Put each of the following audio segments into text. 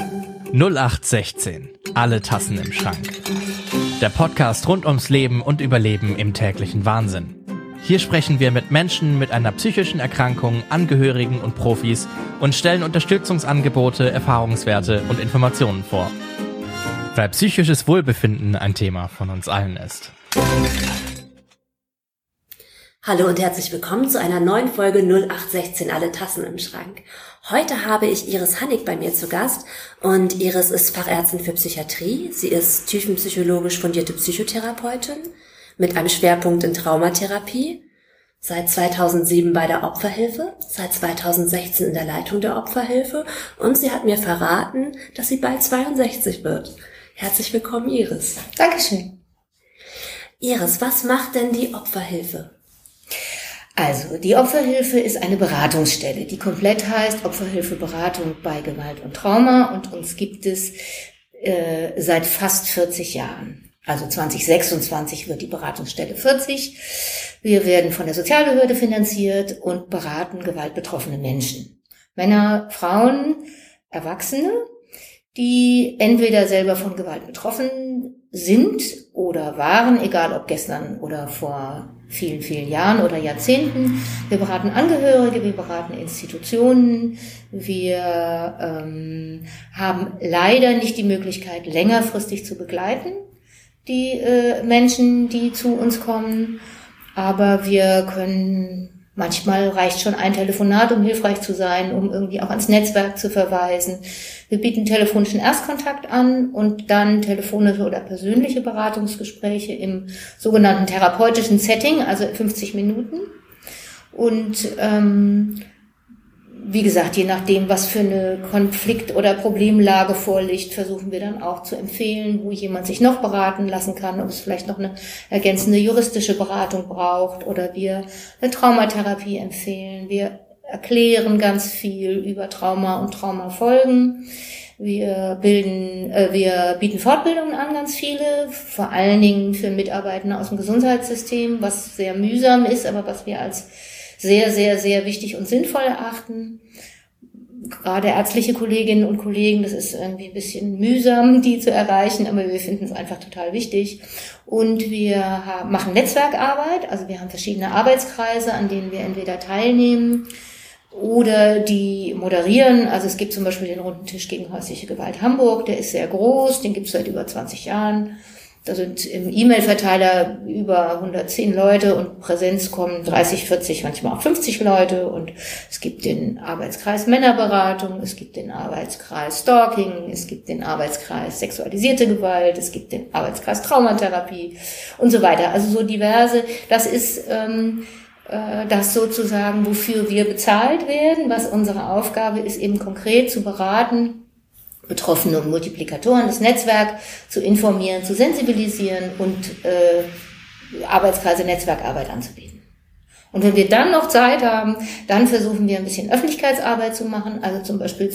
0816. Alle Tassen im Schrank. Der Podcast rund ums Leben und Überleben im täglichen Wahnsinn. Hier sprechen wir mit Menschen mit einer psychischen Erkrankung, Angehörigen und Profis und stellen Unterstützungsangebote, Erfahrungswerte und Informationen vor. Weil psychisches Wohlbefinden ein Thema von uns allen ist. Hallo und herzlich willkommen zu einer neuen Folge 0816 Alle Tassen im Schrank. Heute habe ich Iris Hannig bei mir zu Gast und Iris ist Fachärztin für Psychiatrie. Sie ist tiefenpsychologisch fundierte Psychotherapeutin mit einem Schwerpunkt in Traumatherapie. Seit 2007 bei der Opferhilfe, seit 2016 in der Leitung der Opferhilfe und sie hat mir verraten, dass sie bald 62 wird. Herzlich willkommen, Iris. Dankeschön. Iris, was macht denn die Opferhilfe? Also, die Opferhilfe ist eine Beratungsstelle, die komplett heißt Opferhilfe Beratung bei Gewalt und Trauma und uns gibt es seit fast 40 Jahren. Also 2026 wird die Beratungsstelle 40. Wir werden von der Sozialbehörde finanziert und beraten gewaltbetroffene Menschen. Männer, Frauen, Erwachsene, die entweder selber von Gewalt betroffen sind oder waren, egal ob gestern oder vor vielen, vielen Jahren oder Jahrzehnten. Wir beraten Angehörige, wir beraten Institutionen. Wir haben leider nicht die Möglichkeit, längerfristig zu begleiten, die Menschen, die zu uns kommen. Aber wir können, manchmal reicht schon ein Telefonat, um hilfreich zu sein, um irgendwie auch ans Netzwerk zu verweisen. Wir bieten telefonischen Erstkontakt an und dann telefonische oder persönliche Beratungsgespräche im sogenannten therapeutischen Setting, also 50 Minuten. Und wie gesagt, je nachdem, was für eine Konflikt- oder Problemlage vorliegt, versuchen wir dann auch zu empfehlen, wo jemand sich noch beraten lassen kann, ob es vielleicht noch eine ergänzende juristische Beratung braucht oder wir eine Traumatherapie empfehlen. Wir erklären ganz viel über Trauma und Traumafolgen. Wir bieten Fortbildungen an, ganz viele, vor allen Dingen für Mitarbeitende aus dem Gesundheitssystem, was sehr mühsam ist, aber was wir als sehr, sehr, sehr wichtig und sinnvoll erachten. Gerade ärztliche Kolleginnen und Kollegen, das ist irgendwie ein bisschen mühsam, die zu erreichen, aber wir finden es einfach total wichtig. Und wir machen Netzwerkarbeit, also wir haben verschiedene Arbeitskreise, an denen wir entweder teilnehmen oder die moderieren. Also es gibt zum Beispiel den Runden Tisch gegen häusliche Gewalt Hamburg, der ist sehr groß, den gibt es seit über 20 Jahren. Da sind im E-Mail-Verteiler über 110 Leute und Präsenz kommen 30, 40, manchmal auch 50 Leute. Und es gibt den Arbeitskreis Männerberatung, es gibt den Arbeitskreis Stalking, es gibt den Arbeitskreis sexualisierte Gewalt, es gibt den Arbeitskreis Traumatherapie und so weiter. Also so diverse. Das ist das sozusagen, wofür wir bezahlt werden, was unsere Aufgabe ist, eben konkret zu beraten, Betroffene und Multiplikatoren, das Netzwerk zu informieren, zu sensibilisieren und Arbeitskreise, Netzwerkarbeit anzubieten. Und wenn wir dann noch Zeit haben, dann versuchen wir ein bisschen Öffentlichkeitsarbeit zu machen. Also zum Beispiel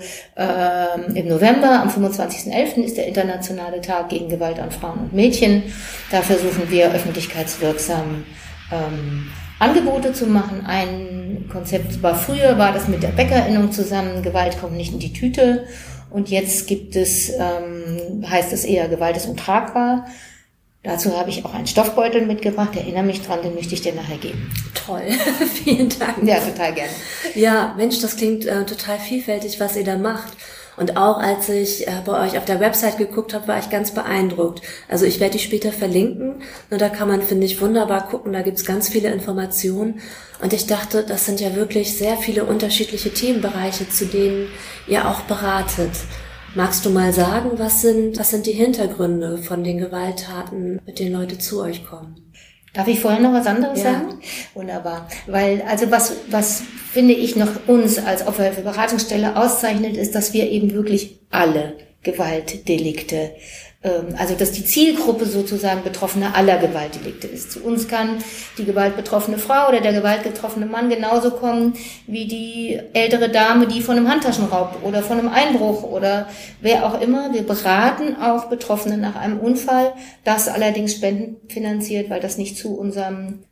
im November, am 25.11. ist der internationale Tag gegen Gewalt an Frauen und Mädchen. Da versuchen wir öffentlichkeitswirksam Angebote zu machen. Ein Konzept früher war das mit der Bäckerinnung zusammen, Gewalt kommt nicht in die Tüte. Und jetzt gibt es, heißt es eher, Gewalt ist untragbar. Dazu habe ich auch einen Stoffbeutel mitgebracht. Erinnere mich dran, den möchte ich dir nachher geben. Toll, vielen Dank. Ja, total gerne. Ja, Mensch, das klingt total vielfältig, was ihr da macht. Und auch als ich bei euch auf der Website geguckt habe, war ich ganz beeindruckt. Also ich werde die später verlinken. Und da kann man, finde ich, wunderbar gucken. Da gibt's ganz viele Informationen. Und ich dachte, das sind ja wirklich sehr viele unterschiedliche Themenbereiche, zu denen ihr auch beratet. Magst du mal sagen, was sind die Hintergründe von den Gewalttaten, mit denen Leute zu euch kommen? Darf ich vorher noch was anderes sagen? Wunderbar. Weil, also was finde ich noch uns als Opferhilfe-Beratungsstelle auszeichnet, ist, dass wir eben wirklich alle Gewaltdelikte also dass die Zielgruppe sozusagen Betroffene aller Gewaltdelikte ist. Zu uns kann die gewaltbetroffene Frau oder der gewaltbetroffene Mann genauso kommen wie die ältere Dame, die von einem Handtaschenraub oder von einem Einbruch oder wer auch immer. Wir beraten auch Betroffene nach einem Unfall, das allerdings spendenfinanziert, weil das nicht zu unserem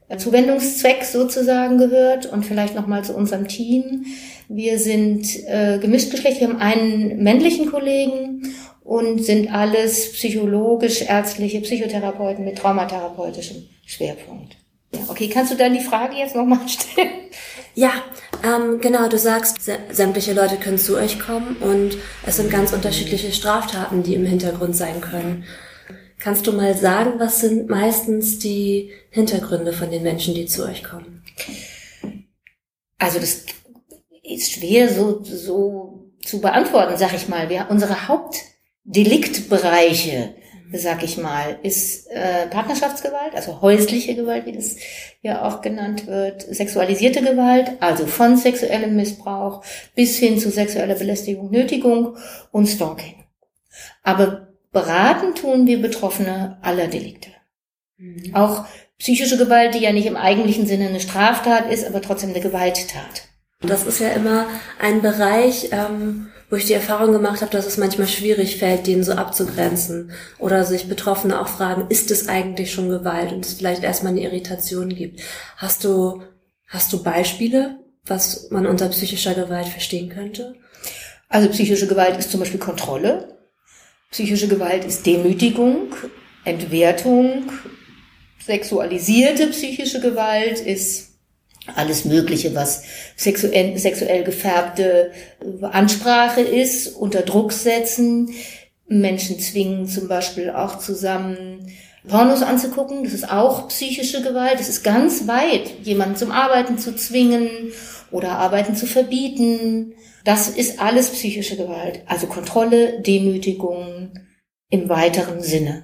Zuwendungszweck sozusagen gehört. Und vielleicht nochmal zu unserem Team. Wir sind gemischtgeschlechtlich, wir haben einen männlichen Kollegen und sind alles psychologisch-ärztliche Psychotherapeuten mit traumatherapeutischem Schwerpunkt. Ja, okay, kannst du dann die Frage jetzt nochmal stellen? Ja, genau, du sagst, sämtliche Leute können zu euch kommen und es sind ganz unterschiedliche Straftaten, die im Hintergrund sein können. Kannst du mal sagen, was sind meistens die Hintergründe von den Menschen, die zu euch kommen? Also das ist schwer so zu beantworten, sag ich mal. Unsere Hauptdeliktbereiche, sag ich mal, ist Partnerschaftsgewalt, also häusliche Gewalt, wie das ja auch genannt wird, sexualisierte Gewalt, also von sexuellem Missbrauch bis hin zu sexueller Belästigung, Nötigung und Stalking. Aber beraten tun wir Betroffene aller Delikte. Auch psychische Gewalt, die ja nicht im eigentlichen Sinne eine Straftat ist, aber trotzdem eine Gewalttat. Das ist ja immer ein Bereich, wo ich die Erfahrung gemacht habe, dass es manchmal schwierig fällt, den so abzugrenzen. Oder sich Betroffene auch fragen, ist es eigentlich schon Gewalt? Und es vielleicht erstmal eine Irritation gibt. Hast du Beispiele, was man unter psychischer Gewalt verstehen könnte? Also psychische Gewalt ist zum Beispiel Kontrolle. Psychische Gewalt ist Demütigung, Entwertung. Sexualisierte psychische Gewalt ist alles Mögliche, was sexuell gefärbte Ansprache ist, unter Druck setzen. Menschen zwingen zum Beispiel auch zusammen, Pornos anzugucken. Das ist auch psychische Gewalt. Das ist ganz weit, jemanden zum Arbeiten zu zwingen oder Arbeiten zu verbieten. Das ist alles psychische Gewalt. Also Kontrolle, Demütigung im weiteren Sinne.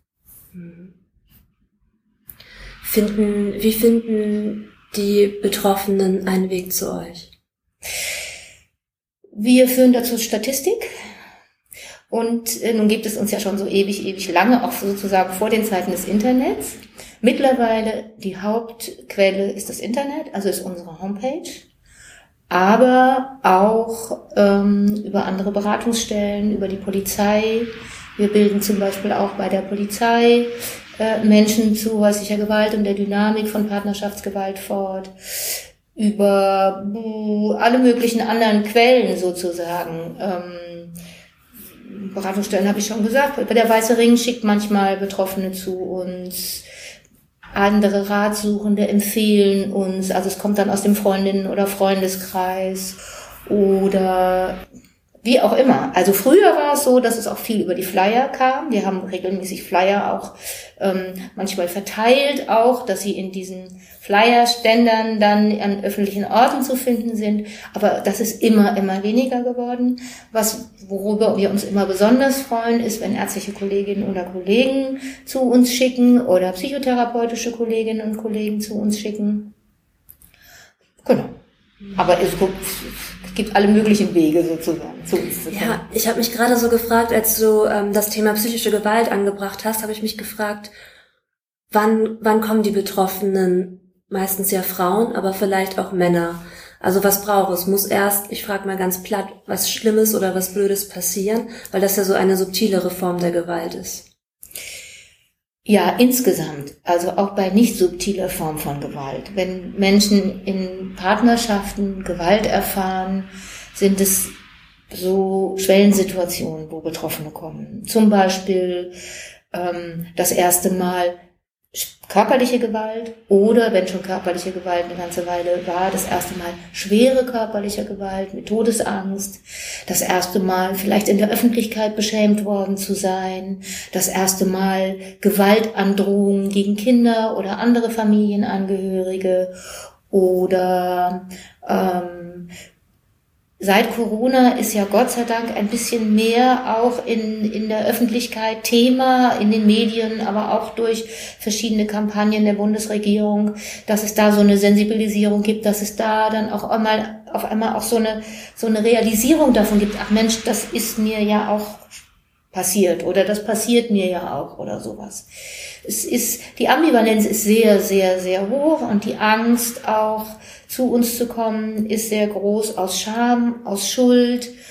Wie finden die Betroffenen einen Weg zu euch? Wir führen dazu Statistik. Und nun gibt es uns ja schon so ewig lange, auch sozusagen vor den Zeiten des Internets. Mittlerweile die Hauptquelle ist das Internet, also ist unsere Homepage. Aber auch über andere Beratungsstellen, über die Polizei. Wir bilden zum Beispiel auch bei der Polizei Menschen zu häuslicher Gewalt und der Dynamik von Partnerschaftsgewalt fort. Über alle möglichen anderen Quellen sozusagen. Beratungsstellen habe ich schon gesagt. Der Weiße Ring schickt manchmal Betroffene zu uns. Andere Ratsuchende empfehlen uns. Also es kommt dann aus dem Freundinnen- oder Freundeskreis oder wie auch immer. Also früher war es so, dass es auch viel über die Flyer kam. Wir haben regelmäßig Flyer auch manchmal verteilt, auch, dass sie in diesen Flyerständern dann an öffentlichen Orten zu finden sind. Aber das ist immer weniger geworden. Worüber wir uns immer besonders freuen, ist, wenn ärztliche Kolleginnen oder Kollegen zu uns schicken oder psychotherapeutische Kolleginnen und Kollegen zu uns schicken. Genau. Aber es gibt alle möglichen Wege sozusagen zu uns zu kommen. Ja, ich habe mich gerade so gefragt, als du das Thema psychische Gewalt angebracht hast, habe ich mich gefragt, wann kommen die Betroffenen? Meistens ja Frauen, aber vielleicht auch Männer. Also was braucht es? Muss erst, ich frage mal ganz platt, was Schlimmes oder was Blödes passieren? Weil das ja so eine subtilere Form der Gewalt ist. Ja, insgesamt, also auch bei nicht subtiler Form von Gewalt. Wenn Menschen in Partnerschaften Gewalt erfahren, sind es so Schwellensituationen, wo Betroffene kommen. Zum Beispiel das erste Mal körperliche Gewalt oder, wenn schon körperliche Gewalt eine ganze Weile war, das erste Mal schwere körperliche Gewalt mit Todesangst, das erste Mal vielleicht in der Öffentlichkeit beschämt worden zu sein, das erste Mal Gewaltandrohungen gegen Kinder oder andere Familienangehörige oder seit Corona ist ja Gott sei Dank ein bisschen mehr auch in der Öffentlichkeit Thema, in den Medien, aber auch durch verschiedene Kampagnen der Bundesregierung, dass es da so eine Sensibilisierung gibt, dass es da dann auch auf einmal auch so eine Realisierung davon gibt, ach Mensch, das ist mir ja auch passiert oder das passiert mir ja auch oder sowas. Die Ambivalenz ist sehr, sehr, sehr hoch und die Angst auch zu uns zu kommen ist sehr groß aus Scham, aus Schuld,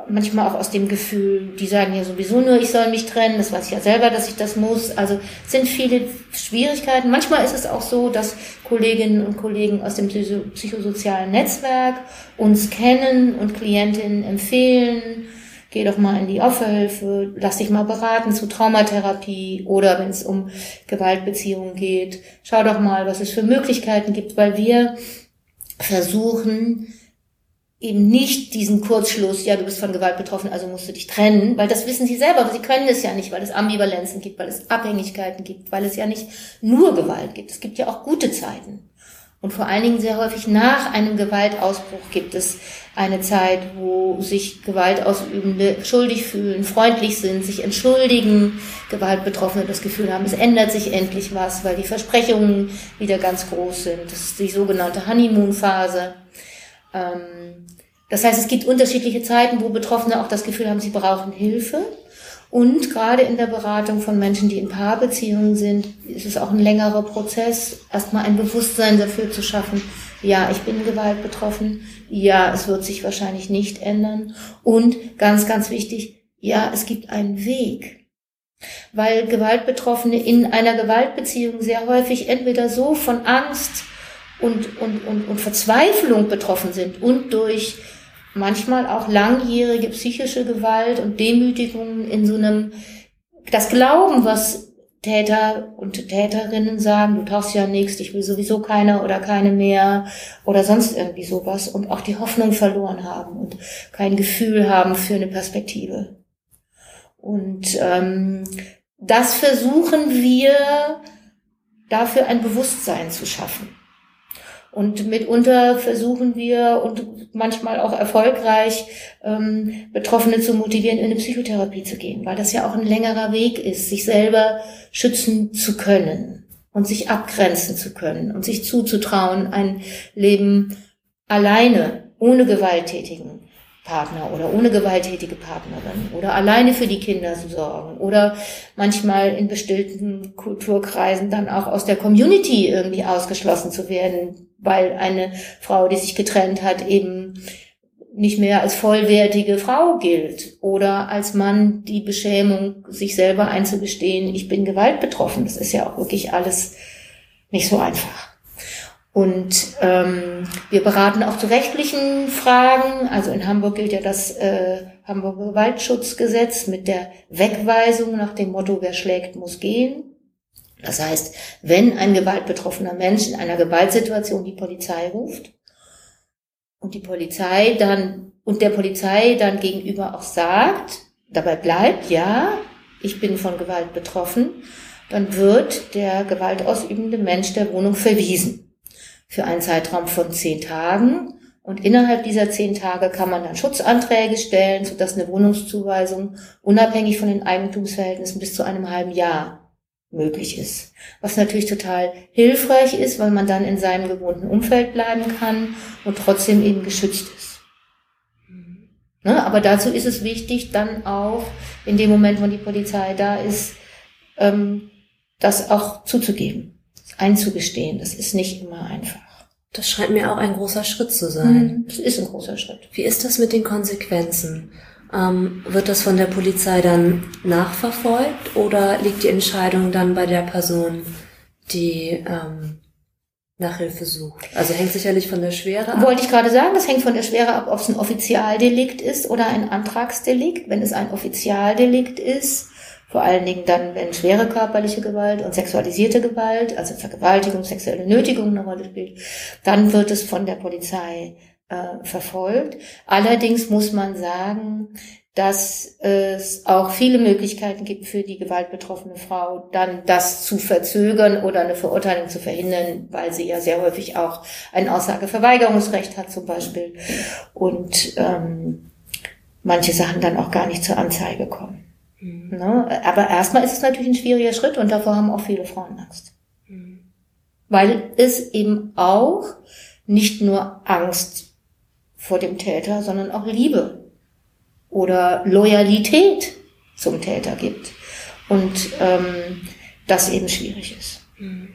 manchmal auch aus dem Gefühl, die sagen ja sowieso nur, ich soll mich trennen, das weiß ich ja selber, dass ich das muss. Also es sind viele Schwierigkeiten. Manchmal ist es auch so, dass Kolleginnen und Kollegen aus dem psychosozialen Netzwerk uns kennen und Klientinnen empfehlen, geh doch mal in die Opferhilfe, lass dich mal beraten zu Traumatherapie oder wenn es um Gewaltbeziehungen geht, schau doch mal, was es für Möglichkeiten gibt, weil wir versuchen, eben nicht diesen Kurzschluss, ja, du bist von Gewalt betroffen, also musst du dich trennen, weil das wissen sie selber, aber sie können es ja nicht, weil es Ambivalenzen gibt, weil es Abhängigkeiten gibt, weil es ja nicht nur Gewalt gibt. Es gibt ja auch gute Zeiten. Und vor allen Dingen sehr häufig nach einem Gewaltausbruch gibt es eine Zeit, wo sich Gewaltausübende schuldig fühlen, freundlich sind, sich entschuldigen, Gewaltbetroffene das Gefühl haben, es ändert sich endlich was, weil die Versprechungen wieder ganz groß sind. Das ist die sogenannte Honeymoon-Phase. Das heißt, es gibt unterschiedliche Zeiten, wo Betroffene auch das Gefühl haben, sie brauchen Hilfe. Und gerade in der Beratung von Menschen, die in Paarbeziehungen sind, ist es auch ein längerer Prozess, erstmal ein Bewusstsein dafür zu schaffen, ja, ich bin Gewalt betroffen, ja, es wird sich wahrscheinlich nicht ändern. Und ganz, ganz wichtig, ja, es gibt einen Weg. Weil Gewaltbetroffene in einer Gewaltbeziehung sehr häufig entweder so von Angst und Verzweiflung betroffen sind und durch manchmal auch langjährige psychische Gewalt und Demütigungen in so einem, das Glauben, was Täter und Täterinnen sagen, du tauchst ja nichts, ich will sowieso keiner oder keine mehr oder sonst irgendwie sowas und auch die Hoffnung verloren haben und kein Gefühl haben für eine Perspektive. Und das versuchen wir, dafür ein Bewusstsein zu schaffen. Und mitunter versuchen wir und manchmal auch erfolgreich Betroffene zu motivieren, in eine Psychotherapie zu gehen, weil das ja auch ein längerer Weg ist, sich selber schützen zu können und sich abgrenzen zu können und sich zuzutrauen, ein Leben alleine, ohne gewalttätigen Partner oder ohne gewalttätige Partnerin oder alleine für die Kinder zu sorgen oder manchmal in bestimmten Kulturkreisen dann auch aus der Community irgendwie ausgeschlossen zu werden, weil eine Frau, die sich getrennt hat, eben nicht mehr als vollwertige Frau gilt oder als Mann die Beschämung, sich selber einzugestehen, ich bin gewaltbetroffen. Das ist ja auch wirklich alles nicht so einfach. Und wir beraten auch zu rechtlichen Fragen. Also in Hamburg gilt ja das Hamburger Gewaltschutzgesetz mit der Wegweisung nach dem Motto, wer schlägt, muss gehen. Das heißt, wenn ein gewaltbetroffener Mensch in einer Gewaltsituation die Polizei ruft und der Polizei dann gegenüber auch sagt, dabei bleibt, ja, ich bin von Gewalt betroffen, dann wird der gewaltausübende Mensch der Wohnung verwiesen. Für einen Zeitraum von 10 Tagen. Und innerhalb dieser 10 Tage kann man dann Schutzanträge stellen, sodass eine Wohnungszuweisung unabhängig von den Eigentumsverhältnissen bis zu einem halben Jahr möglich ist. Was natürlich total hilfreich ist, weil man dann in seinem gewohnten Umfeld bleiben kann und trotzdem eben geschützt ist. Ne? Aber dazu ist es wichtig, dann auch in dem Moment, wo die Polizei da ist, das auch zuzugeben, einzugestehen. Das ist nicht immer einfach. Das scheint mir auch ein großer Schritt zu sein. Das ist ein großer Schritt. Wie ist das mit den Konsequenzen? Wird das von der Polizei dann nachverfolgt oder liegt die Entscheidung dann bei der Person, die nach Hilfe sucht? Also hängt sicherlich von der Schwere ab. Wollte ich gerade sagen, das hängt von der Schwere ab, ob es ein Offizialdelikt ist oder ein Antragsdelikt. Wenn es ein Offizialdelikt ist, vor allen Dingen dann, wenn schwere körperliche Gewalt und sexualisierte Gewalt, also Vergewaltigung, sexuelle Nötigung eine Rolle spielt, dann wird es von der Polizei verfolgt. Allerdings muss man sagen, dass es auch viele Möglichkeiten gibt für die gewaltbetroffene Frau, dann das zu verzögern oder eine Verurteilung zu verhindern, weil sie ja sehr häufig auch ein Aussageverweigerungsrecht hat zum Beispiel und manche Sachen dann auch gar nicht zur Anzeige kommen. Ne? Aber erstmal ist es natürlich ein schwieriger Schritt und davor haben auch viele Frauen Angst. Weil es eben auch nicht nur Angst vor dem Täter, sondern auch Liebe oder Loyalität zum Täter gibt. Und das eben schwierig ist.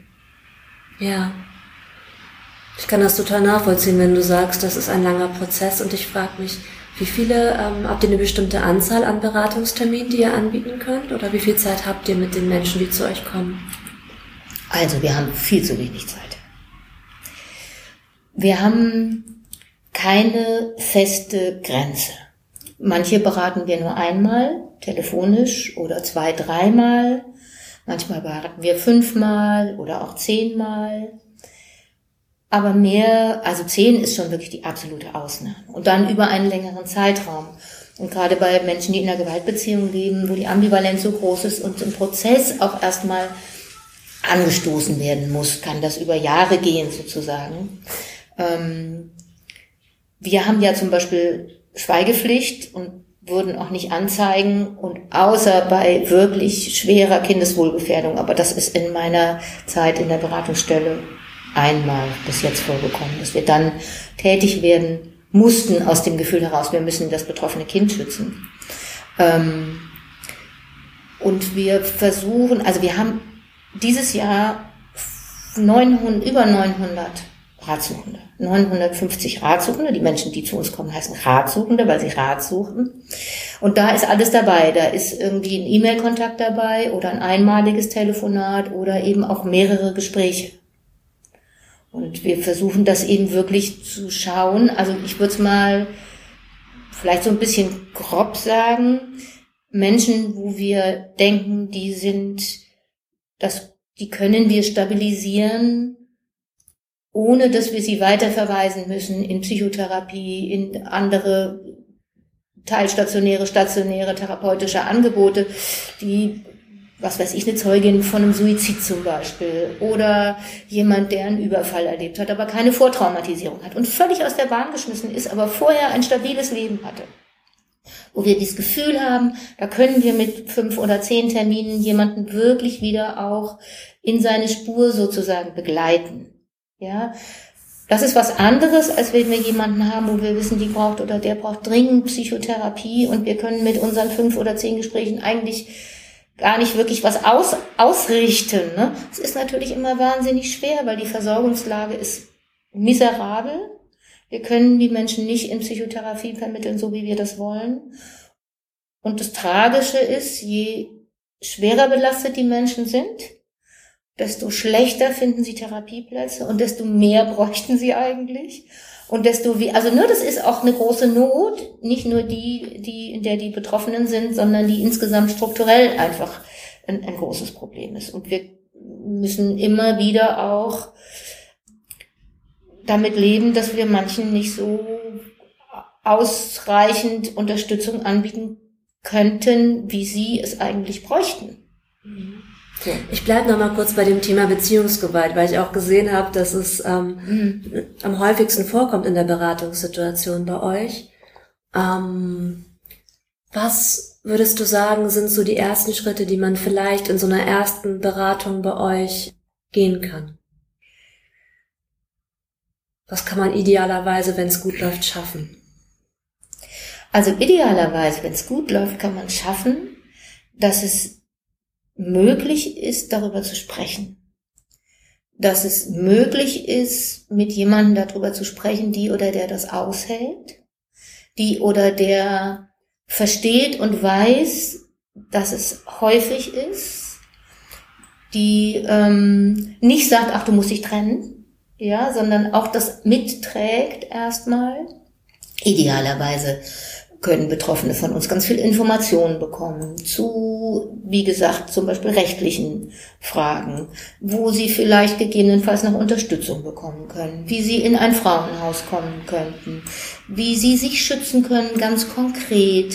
Ja. Ich kann das total nachvollziehen, wenn du sagst, das ist ein langer Prozess und ich frage mich, Wie viele, habt ihr eine bestimmte Anzahl an Beratungsterminen, die ihr anbieten könnt? Oder wie viel Zeit habt ihr mit den Menschen, die zu euch kommen? Also wir haben viel zu wenig Zeit. Wir haben keine feste Grenze. Manche beraten wir nur einmal, telefonisch, oder 2-, 3-mal. Manchmal beraten wir 5-mal oder auch 10-mal. Aber mehr, also 10 ist schon wirklich die absolute Ausnahme. Und dann über einen längeren Zeitraum. Und gerade bei Menschen, die in einer Gewaltbeziehung leben, wo die Ambivalenz so groß ist und im Prozess auch erstmal angestoßen werden muss, kann das über Jahre gehen sozusagen. Wir haben ja zum Beispiel Schweigepflicht und würden auch nicht anzeigen, und außer bei wirklich schwerer Kindeswohlgefährdung, aber das ist in meiner Zeit in der Beratungsstelle einmal bis jetzt vorgekommen, dass wir dann tätig werden mussten aus dem Gefühl heraus, wir müssen das betroffene Kind schützen. Und wir versuchen, also wir haben dieses Jahr über 900 Ratsuchende, 950 Ratsuchende. Die Menschen, die zu uns kommen, heißen Ratsuchende, weil sie Rat suchen. Und da ist alles dabei. Da ist irgendwie ein E-Mail-Kontakt dabei oder ein einmaliges Telefonat oder eben auch mehrere Gespräche. Und wir versuchen das eben wirklich zu schauen. Also ich würde es mal vielleicht so ein bisschen grob sagen. Menschen, wo wir denken, die können wir stabilisieren, ohne dass wir sie weiterverweisen müssen in Psychotherapie, in andere teilstationäre, stationäre therapeutische Angebote, die, was weiß ich, eine Zeugin von einem Suizid zum Beispiel oder jemand, der einen Überfall erlebt hat, aber keine Vortraumatisierung hat und völlig aus der Bahn geschmissen ist, aber vorher ein stabiles Leben hatte. Wo wir dieses Gefühl haben, da können wir mit 5 oder 10 Terminen jemanden wirklich wieder auch in seine Spur sozusagen begleiten. Ja, das ist was anderes, als wenn wir jemanden haben, wo wir wissen, die braucht oder der braucht dringend Psychotherapie und wir können mit unseren 5 oder 10 Gesprächen eigentlich gar nicht wirklich was ausrichten. Ne? Es ist natürlich immer wahnsinnig schwer, weil die Versorgungslage ist miserabel. Wir können die Menschen nicht in Psychotherapie vermitteln, so wie wir das wollen. Und das Tragische ist, je schwerer belastet die Menschen sind, desto schlechter finden sie Therapieplätze und desto mehr bräuchten sie eigentlich. Und das ist auch eine große Not, nicht nur die, in der die Betroffenen sind, sondern die insgesamt strukturell einfach ein großes Problem ist. Und wir müssen immer wieder auch damit leben, dass wir manchen nicht so ausreichend Unterstützung anbieten könnten, wie sie es eigentlich bräuchten. So. Ich bleibe noch mal kurz bei dem Thema Beziehungsgewalt, weil ich auch gesehen habe, dass es am häufigsten vorkommt in der Beratungssituation bei euch. Was würdest du sagen, sind so die ersten Schritte, die man vielleicht in so einer ersten Beratung bei euch gehen kann? Was kann man idealerweise, wenn es gut läuft, schaffen? Also idealerweise, wenn es gut läuft, kann man schaffen, dass es möglich ist, darüber zu sprechen. Dass es möglich ist, mit jemandem darüber zu sprechen, die oder der das aushält, die oder der versteht und weiß, dass es häufig ist, die nicht sagt, ach, du musst dich trennen, ja, sondern auch das mitträgt erstmal. Idealerweise können Betroffene von uns ganz viel Informationen bekommen zu, wie gesagt, zum Beispiel rechtlichen Fragen, wo sie vielleicht gegebenenfalls noch Unterstützung bekommen können, wie sie in ein Frauenhaus kommen könnten, wie sie sich schützen können, ganz konkret.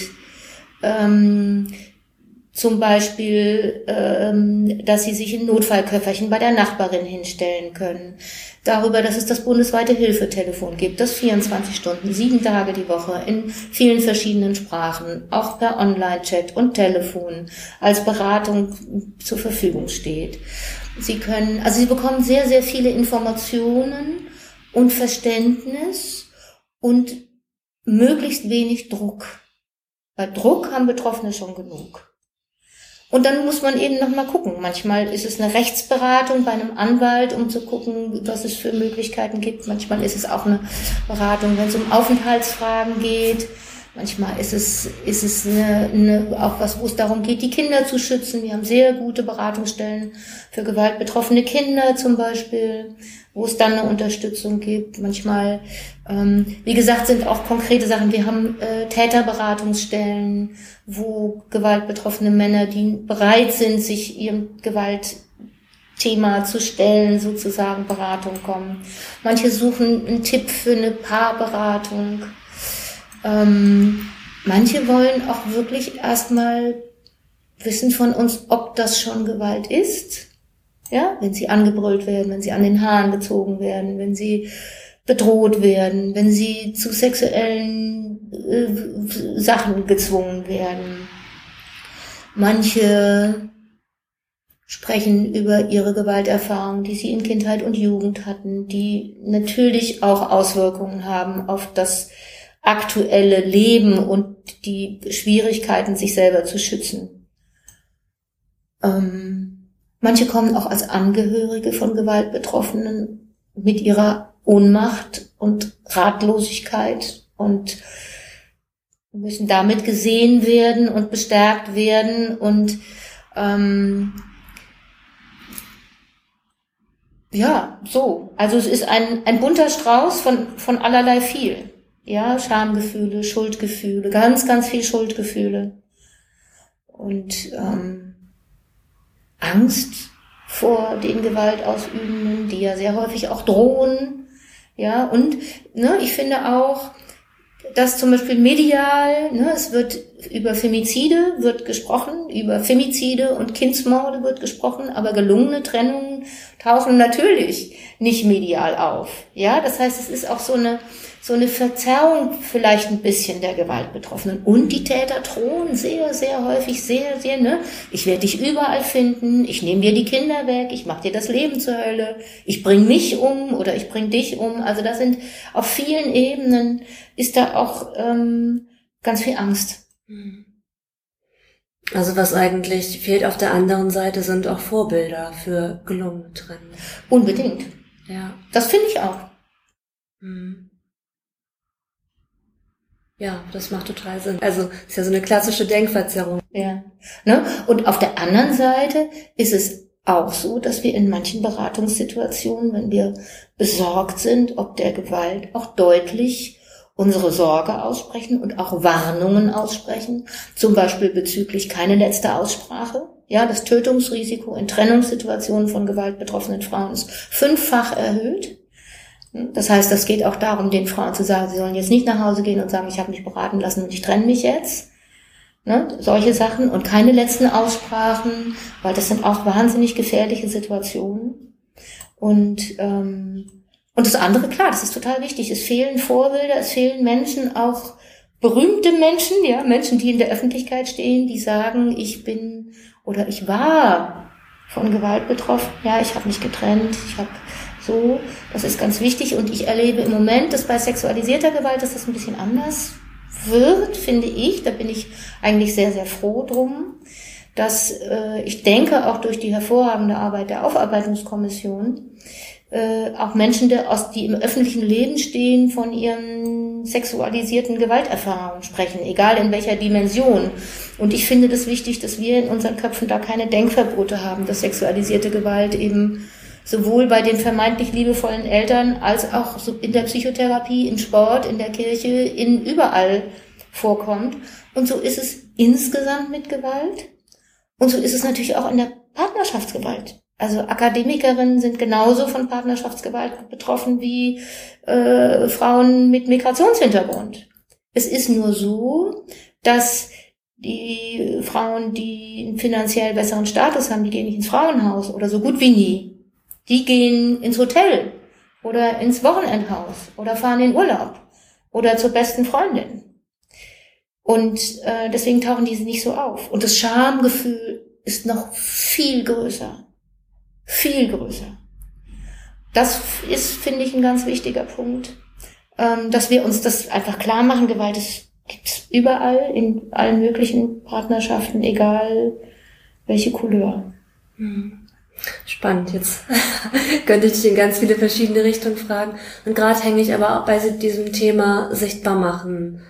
Zum Beispiel, dass sie sich ein Notfallköfferchen bei der Nachbarin hinstellen können. Darüber, dass es das bundesweite Hilfetelefon gibt, das 24 Stunden, 7 Tage die Woche in vielen verschiedenen Sprachen, auch per Online-Chat und Telefon als Beratung zur Verfügung steht. Sie bekommen sehr, sehr viele Informationen und Verständnis und möglichst wenig Druck. Bei Druck haben Betroffene schon genug. Und dann muss man eben nochmal gucken. Manchmal ist es eine Rechtsberatung bei einem Anwalt, um zu gucken, was es für Möglichkeiten gibt. Manchmal ist es auch eine Beratung, wenn es um Aufenthaltsfragen geht. Manchmal ist es auch was, wo es darum geht, die Kinder zu schützen. Wir haben sehr gute Beratungsstellen für gewaltbetroffene Kinder zum Beispiel, wo es dann eine Unterstützung gibt. Manchmal, wie gesagt, sind auch konkrete Sachen. Wir haben Täterberatungsstellen, wo gewaltbetroffene Männer, die bereit sind, sich ihrem Gewaltthema zu stellen, sozusagen Beratung kommen. Manche suchen einen Tipp für eine Paarberatung. Manche wollen auch wirklich erstmal wissen von uns, ob das schon Gewalt ist. Ja, wenn sie angebrüllt werden, wenn sie an den Haaren gezogen werden, wenn sie bedroht werden, wenn sie zu sexuellen Sachen gezwungen werden. Manche sprechen über ihre Gewalterfahrungen, die sie in Kindheit und Jugend hatten, die natürlich auch Auswirkungen haben auf das aktuelle Leben und die Schwierigkeiten, sich selber zu schützen. Manche kommen auch als Angehörige von Gewaltbetroffenen mit ihrer Ohnmacht und Ratlosigkeit und müssen damit gesehen werden und bestärkt werden und also es ist ein bunter Strauß von allerlei viel. Ja, Schamgefühle, Schuldgefühle, ganz, ganz viel Schuldgefühle. Und Angst vor den Gewaltausübenden, die ja sehr häufig auch drohen. Ja, und ich finde auch, dass zum Beispiel medial, es wird über Femizide wird gesprochen, über Femizide und Kindsmorde wird gesprochen, aber gelungene Trennungen tauchen natürlich nicht medial auf. Ja, das heißt, es ist auch so eine Verzerrung vielleicht ein bisschen der Gewaltbetroffenen. Und die Täter drohen sehr, sehr häufig, sehr, sehr, ich werde dich überall finden, ich nehme dir die Kinder weg, ich mache dir das Leben zur Hölle, ich bring mich um oder ich bring dich um. Also da sind auf vielen Ebenen, ist da auch ganz viel Angst. Also was eigentlich fehlt auf der anderen Seite, sind auch Vorbilder für gelungene Trennung. Unbedingt. Ja. Das finde ich auch. Ja, das macht total Sinn. Also ist ja so eine klassische Denkverzerrung. Ja. Und auf der anderen Seite ist es auch so, dass wir in manchen Beratungssituationen, wenn wir besorgt sind, ob der Gewalt, auch deutlich unsere Sorge aussprechen und auch Warnungen aussprechen, zum Beispiel bezüglich keine letzte Aussprache. Ja, das Tötungsrisiko in Trennungssituationen von gewaltbetroffenen Frauen ist 5-fach erhöht. Das heißt, das geht auch darum, den Frauen zu sagen, sie sollen jetzt nicht nach Hause gehen und sagen, ich habe mich beraten lassen und ich trenne mich jetzt. Solche Sachen und keine letzten Aussprachen, weil das sind auch wahnsinnig gefährliche Situationen. Und das andere, klar, das ist total wichtig. Es fehlen Vorbilder, es fehlen Menschen, auch berühmte Menschen, ja, Menschen, die in der Öffentlichkeit stehen, die sagen, ich bin oder ich war von Gewalt betroffen. Ja, ich habe mich getrennt, das ist ganz wichtig. Und ich erlebe im Moment, dass bei sexualisierter Gewalt, dass das ein bisschen anders wird, finde ich. Da bin ich eigentlich sehr, sehr froh drum, dass ich denke, auch durch die hervorragende Arbeit der Aufarbeitungskommission, auch Menschen, die im öffentlichen Leben stehen, von ihren sexualisierten Gewalterfahrungen sprechen, egal in welcher Dimension. Und ich finde das wichtig, dass wir in unseren Köpfen da keine Denkverbote haben, dass sexualisierte Gewalt eben sowohl bei den vermeintlich liebevollen Eltern als auch so in der Psychotherapie, im Sport, in der Kirche, überall vorkommt. Und so ist es insgesamt mit Gewalt. Und so ist es natürlich auch in der Partnerschaftsgewalt. Also Akademikerinnen sind genauso von Partnerschaftsgewalt betroffen wie Frauen mit Migrationshintergrund. Es ist nur so, dass die Frauen, die einen finanziell besseren Status haben, die gehen nicht ins Frauenhaus oder so gut wie nie. Die gehen ins Hotel oder ins Wochenendhaus oder fahren in Urlaub oder zur besten Freundin. Und deswegen tauchen diese nicht so auf. Und das Schamgefühl ist noch viel größer. Viel größer. Das ist, finde ich, ein ganz wichtiger Punkt, dass wir uns das einfach klar machen. Gewalt gibt's überall, in allen möglichen Partnerschaften, egal welche Couleur. Spannend, jetzt könnte ich dich in ganz viele verschiedene Richtungen fragen. Und gerade hänge ich aber auch bei diesem Thema sichtbar machen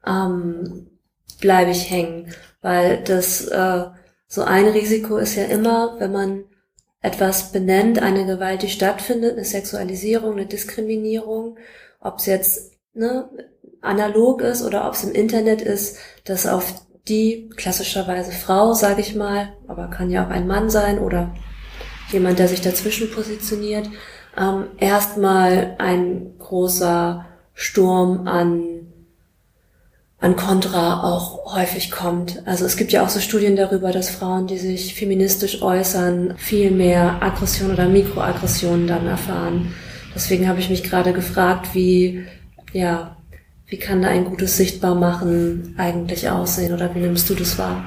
bleibe ich hängen. Weil das so ein Risiko ist ja immer, wenn man etwas benennt, eine Gewalt, die stattfindet, eine Sexualisierung, eine Diskriminierung, ob es jetzt analog ist oder ob es im Internet ist, dass auf die klassischerweise Frau, sage ich mal, aber kann ja auch ein Mann sein oder jemand, der sich dazwischen positioniert, erstmal ein großer Sturm an Kontra auch häufig kommt. Also es gibt ja auch so Studien darüber, dass Frauen, die sich feministisch äußern, viel mehr Aggression oder Mikroaggressionen dann erfahren. Deswegen habe ich mich gerade gefragt, wie kann da ein gutes Sichtbarmachen eigentlich aussehen oder wie nimmst du das wahr?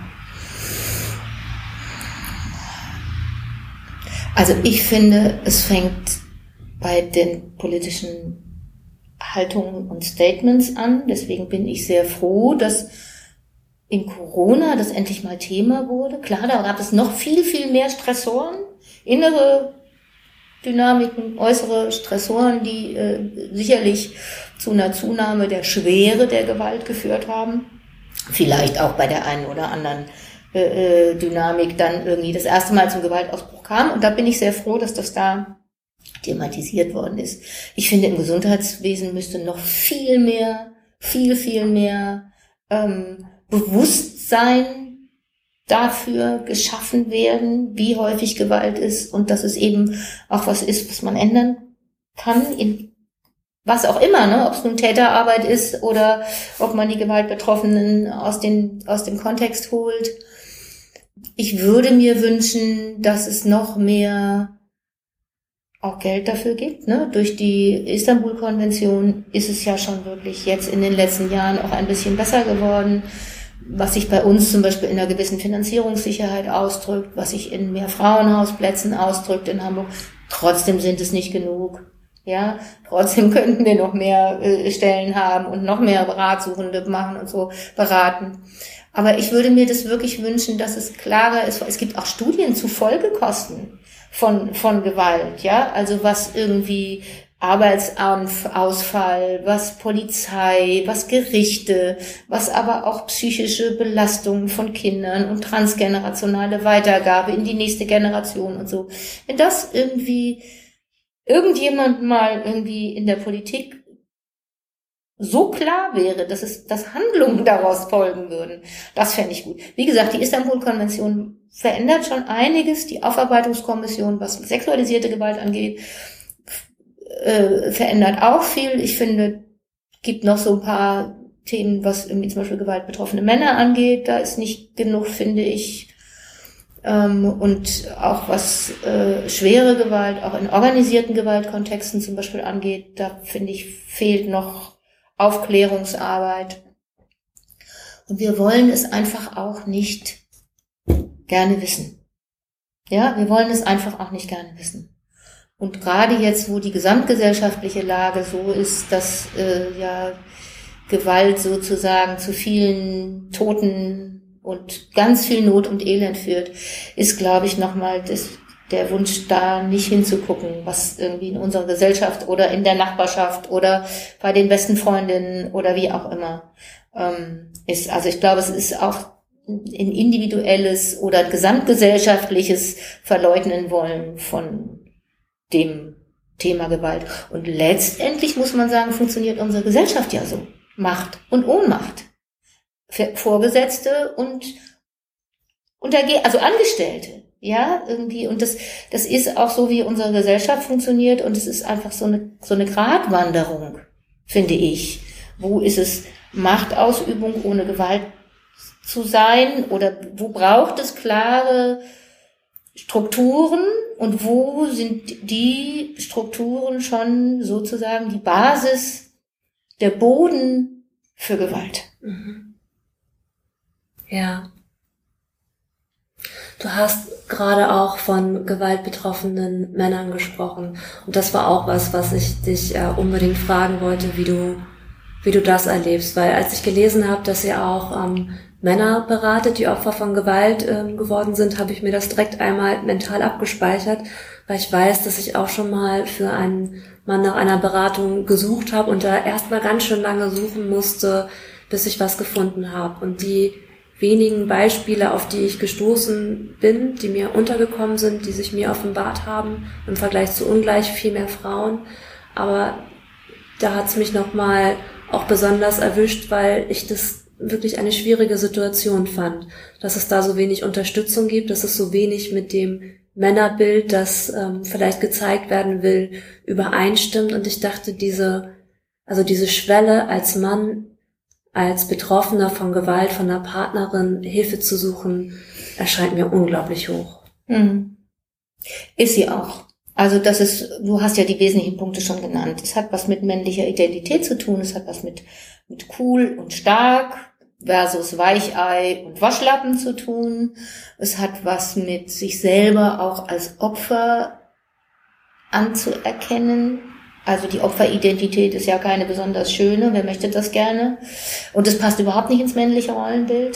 Also ich finde, es fängt bei den politischen Haltungen und Statements an. Deswegen bin ich sehr froh, dass in Corona das endlich mal Thema wurde. Klar, da gab es noch viel, viel mehr Stressoren, innere Dynamiken, äußere Stressoren, die sicherlich zu einer Zunahme der Schwere der Gewalt geführt haben. Vielleicht auch bei der einen oder anderen Dynamik dann irgendwie das erste Mal zum Gewaltausbruch kam. Und da bin ich sehr froh, dass das da thematisiert worden ist. Ich finde, im Gesundheitswesen müsste noch viel mehr Bewusstsein dafür geschaffen werden, wie häufig Gewalt ist und dass es eben auch was ist, was man ändern kann, in was auch immer, ob es nun Täterarbeit ist oder ob man die Gewaltbetroffenen aus dem Kontext holt. Ich würde mir wünschen, dass es noch mehr auch Geld dafür gibt. Durch die Istanbul-Konvention ist es ja schon wirklich jetzt in den letzten Jahren auch ein bisschen besser geworden, was sich bei uns zum Beispiel in einer gewissen Finanzierungssicherheit ausdrückt, was sich in mehr Frauenhausplätzen ausdrückt in Hamburg. Trotzdem sind es nicht genug. Ja, trotzdem könnten wir noch mehr Stellen haben und noch mehr Ratsuchende machen und so beraten. Aber ich würde mir das wirklich wünschen, dass es klarer ist. Es gibt auch Studien zu Folgekosten von Gewalt, ja, also was irgendwie Arbeitsausfall, was Polizei, was Gerichte, was aber auch psychische Belastungen von Kindern und transgenerationale Weitergabe in die nächste Generation und so. Wenn das irgendjemand mal irgendwie in der Politik so klar wäre, dass Handlungen daraus folgen würden, das fände ich gut. Wie gesagt, die Istanbul-Konvention verändert schon einiges. Die Aufarbeitungskommission, was sexualisierte Gewalt angeht, verändert auch viel. Ich finde, gibt noch so ein paar Themen, was irgendwie zum Beispiel gewaltbetroffene Männer angeht. Da ist nicht genug, finde ich. Und auch was schwere Gewalt, auch in organisierten Gewaltkontexten zum Beispiel angeht, da finde ich, fehlt noch Aufklärungsarbeit. Und wir wollen es einfach auch nicht gerne wissen. Ja, wir wollen es einfach auch nicht gerne wissen. Und gerade jetzt, wo die gesamtgesellschaftliche Lage so ist, dass Gewalt sozusagen zu vielen Toten und ganz viel Not und Elend führt, ist, glaube ich, nochmal der Wunsch, da nicht hinzugucken, was irgendwie in unserer Gesellschaft oder in der Nachbarschaft oder bei den besten Freundinnen oder wie auch immer ist. Also ich glaube, es ist auch ein individuelles oder gesamtgesellschaftliches Verleugnen wollen von dem Thema Gewalt. Und letztendlich muss man sagen, funktioniert unsere Gesellschaft ja so. Macht und Ohnmacht. Vorgesetzte und also Angestellte. Ja, irgendwie. Und das ist auch so, wie unsere Gesellschaft funktioniert. Und es ist einfach so eine Gratwanderung, finde ich. Wo ist es Machtausübung ohne Gewalt zu sein? Oder wo braucht es klare Strukturen? Und wo sind die Strukturen schon sozusagen die Basis, der Boden für Gewalt? Mhm. Ja. Du hast gerade auch von gewaltbetroffenen Männern gesprochen. Und das war auch was ich dich unbedingt fragen wollte, wie du das erlebst. Weil als ich gelesen habe, dass ihr auch Männer beratet, die Opfer von Gewalt geworden sind, habe ich mir das direkt einmal mental abgespeichert, weil ich weiß, dass ich auch schon mal für einen Mann nach einer Beratung gesucht habe und da erstmal ganz schön lange suchen musste, bis ich was gefunden habe. Und die wenigen Beispiele, auf die ich gestoßen bin, die mir untergekommen sind, die sich mir offenbart haben, im Vergleich zu ungleich viel mehr Frauen. Aber da hat es mich nochmal auch besonders erwischt, weil ich das wirklich eine schwierige Situation fand, dass es da so wenig Unterstützung gibt, dass es so wenig mit dem Männerbild, das vielleicht gezeigt werden will, übereinstimmt. Und ich dachte, diese Schwelle als Mann, als Betroffener von Gewalt von einer Partnerin Hilfe zu suchen, erscheint mir unglaublich hoch. Ist sie auch. Also du hast ja die wesentlichen Punkte schon genannt. Es hat was mit männlicher Identität zu tun, es hat was mit cool und stark versus Weichei und Waschlappen zu tun. Es hat was mit sich selber auch als Opfer anzuerkennen. Also die Opferidentität ist ja keine besonders schöne, wer möchte das gerne? Und es passt überhaupt nicht ins männliche Rollenbild.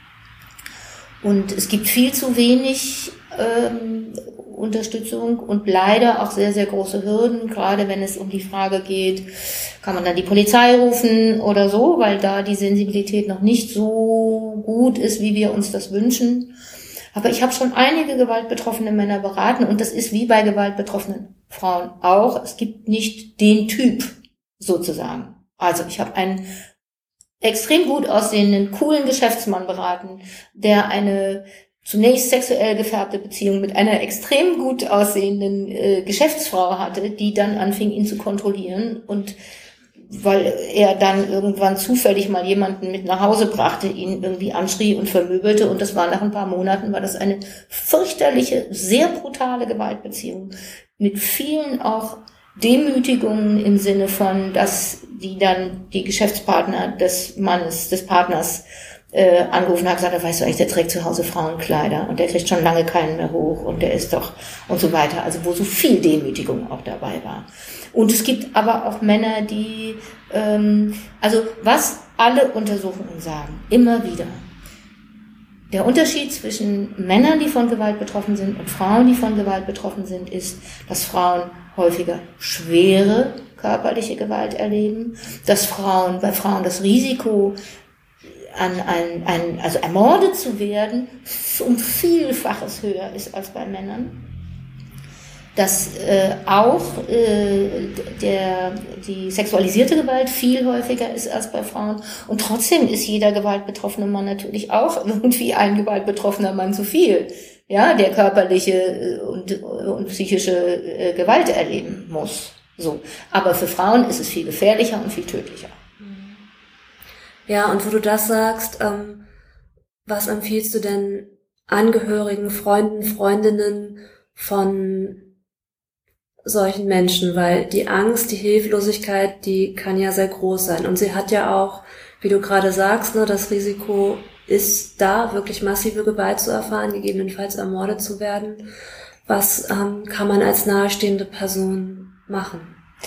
Und es gibt viel zu wenig Unterstützung und leider auch sehr, sehr große Hürden, gerade wenn es um die Frage geht, kann man dann die Polizei rufen oder so, weil da die Sensibilität noch nicht so gut ist, wie wir uns das wünschen. Aber ich habe schon einige gewaltbetroffene Männer beraten und das ist wie bei gewaltbetroffenen Frauen auch. Es gibt nicht den Typ sozusagen. Also ich habe einen extrem gut aussehenden, coolen Geschäftsmann beraten, der eine zunächst sexuell gefärbte Beziehung mit einer extrem gut aussehenden Geschäftsfrau hatte, die dann anfing, ihn zu kontrollieren. Und weil er dann irgendwann zufällig mal jemanden mit nach Hause brachte, ihn irgendwie anschrie und vermöbelte. Und das war nach ein paar Monaten, war das eine fürchterliche, sehr brutale Gewaltbeziehung mit vielen auch Demütigungen im Sinne von, dass die Geschäftspartner des Partners angerufen hat, gesagt, weißt du eigentlich, der trägt zu Hause Frauenkleider und der kriegt schon lange keinen mehr hoch und der ist doch und so weiter. Also wo so viel Demütigung auch dabei war. Und es gibt aber auch Männer, die, also was alle Untersuchungen sagen, immer wieder, der Unterschied zwischen Männern, die von Gewalt betroffen sind und Frauen, die von Gewalt betroffen sind, ist, dass Frauen häufiger schwere körperliche Gewalt erleben, dass bei Frauen das Risiko also ermordet zu werden, um Vielfaches höher ist als bei Männern. Dass auch die sexualisierte Gewalt viel häufiger ist als bei Frauen. Und trotzdem ist jeder gewaltbetroffene Mann natürlich auch irgendwie ein gewaltbetroffener Mann zu viel, ja, der körperliche und psychische Gewalt erleben muss. So. Aber für Frauen ist es viel gefährlicher und viel tödlicher. Ja, und wo du das sagst, was empfiehlst du denn Angehörigen, Freunden, Freundinnen von solchen Menschen? Weil die Angst, die Hilflosigkeit, die kann ja sehr groß sein. Und sie hat ja auch, wie du gerade sagst, ne, das Risiko ist da, wirklich massive Gewalt zu erfahren, gegebenenfalls ermordet zu werden. Was kann man als nahestehende Person machen?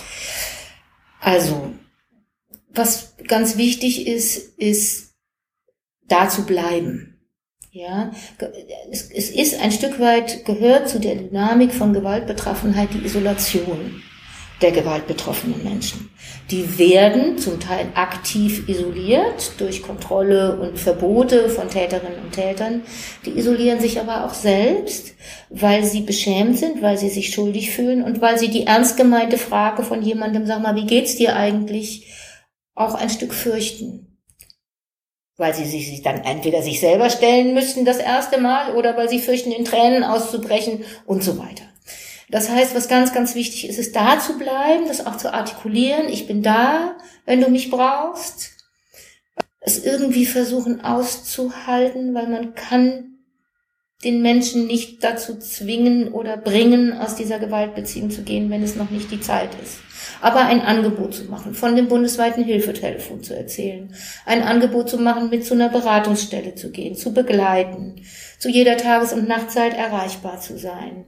Also, was ganz wichtig ist da zu bleiben. Ja, es ist ein Stück weit, gehört zu der Dynamik von Gewaltbetroffenheit die Isolation der gewaltbetroffenen Menschen. Die werden zum Teil aktiv isoliert durch Kontrolle und Verbote von Täterinnen und Tätern. Die isolieren sich aber auch selbst, weil sie beschämt sind, weil sie sich schuldig fühlen und weil sie die ernst gemeinte Frage von jemandem, sag mal, wie geht's dir eigentlich, auch ein Stück fürchten. Weil sie sich dann entweder sich selber stellen müssten das erste Mal oder weil sie fürchten, in Tränen auszubrechen und so weiter. Das heißt, was ganz, ganz wichtig ist, ist da zu bleiben, das auch zu artikulieren. Ich bin da, wenn du mich brauchst. Es irgendwie versuchen auszuhalten, weil man kann den Menschen nicht dazu zwingen oder bringen, aus dieser Gewaltbeziehung zu gehen, wenn es noch nicht die Zeit ist. Aber ein Angebot zu machen, von dem bundesweiten Hilfetelefon zu erzählen, ein Angebot zu machen, mit zu einer Beratungsstelle zu gehen, zu begleiten, zu jeder Tages- und Nachtzeit erreichbar zu sein,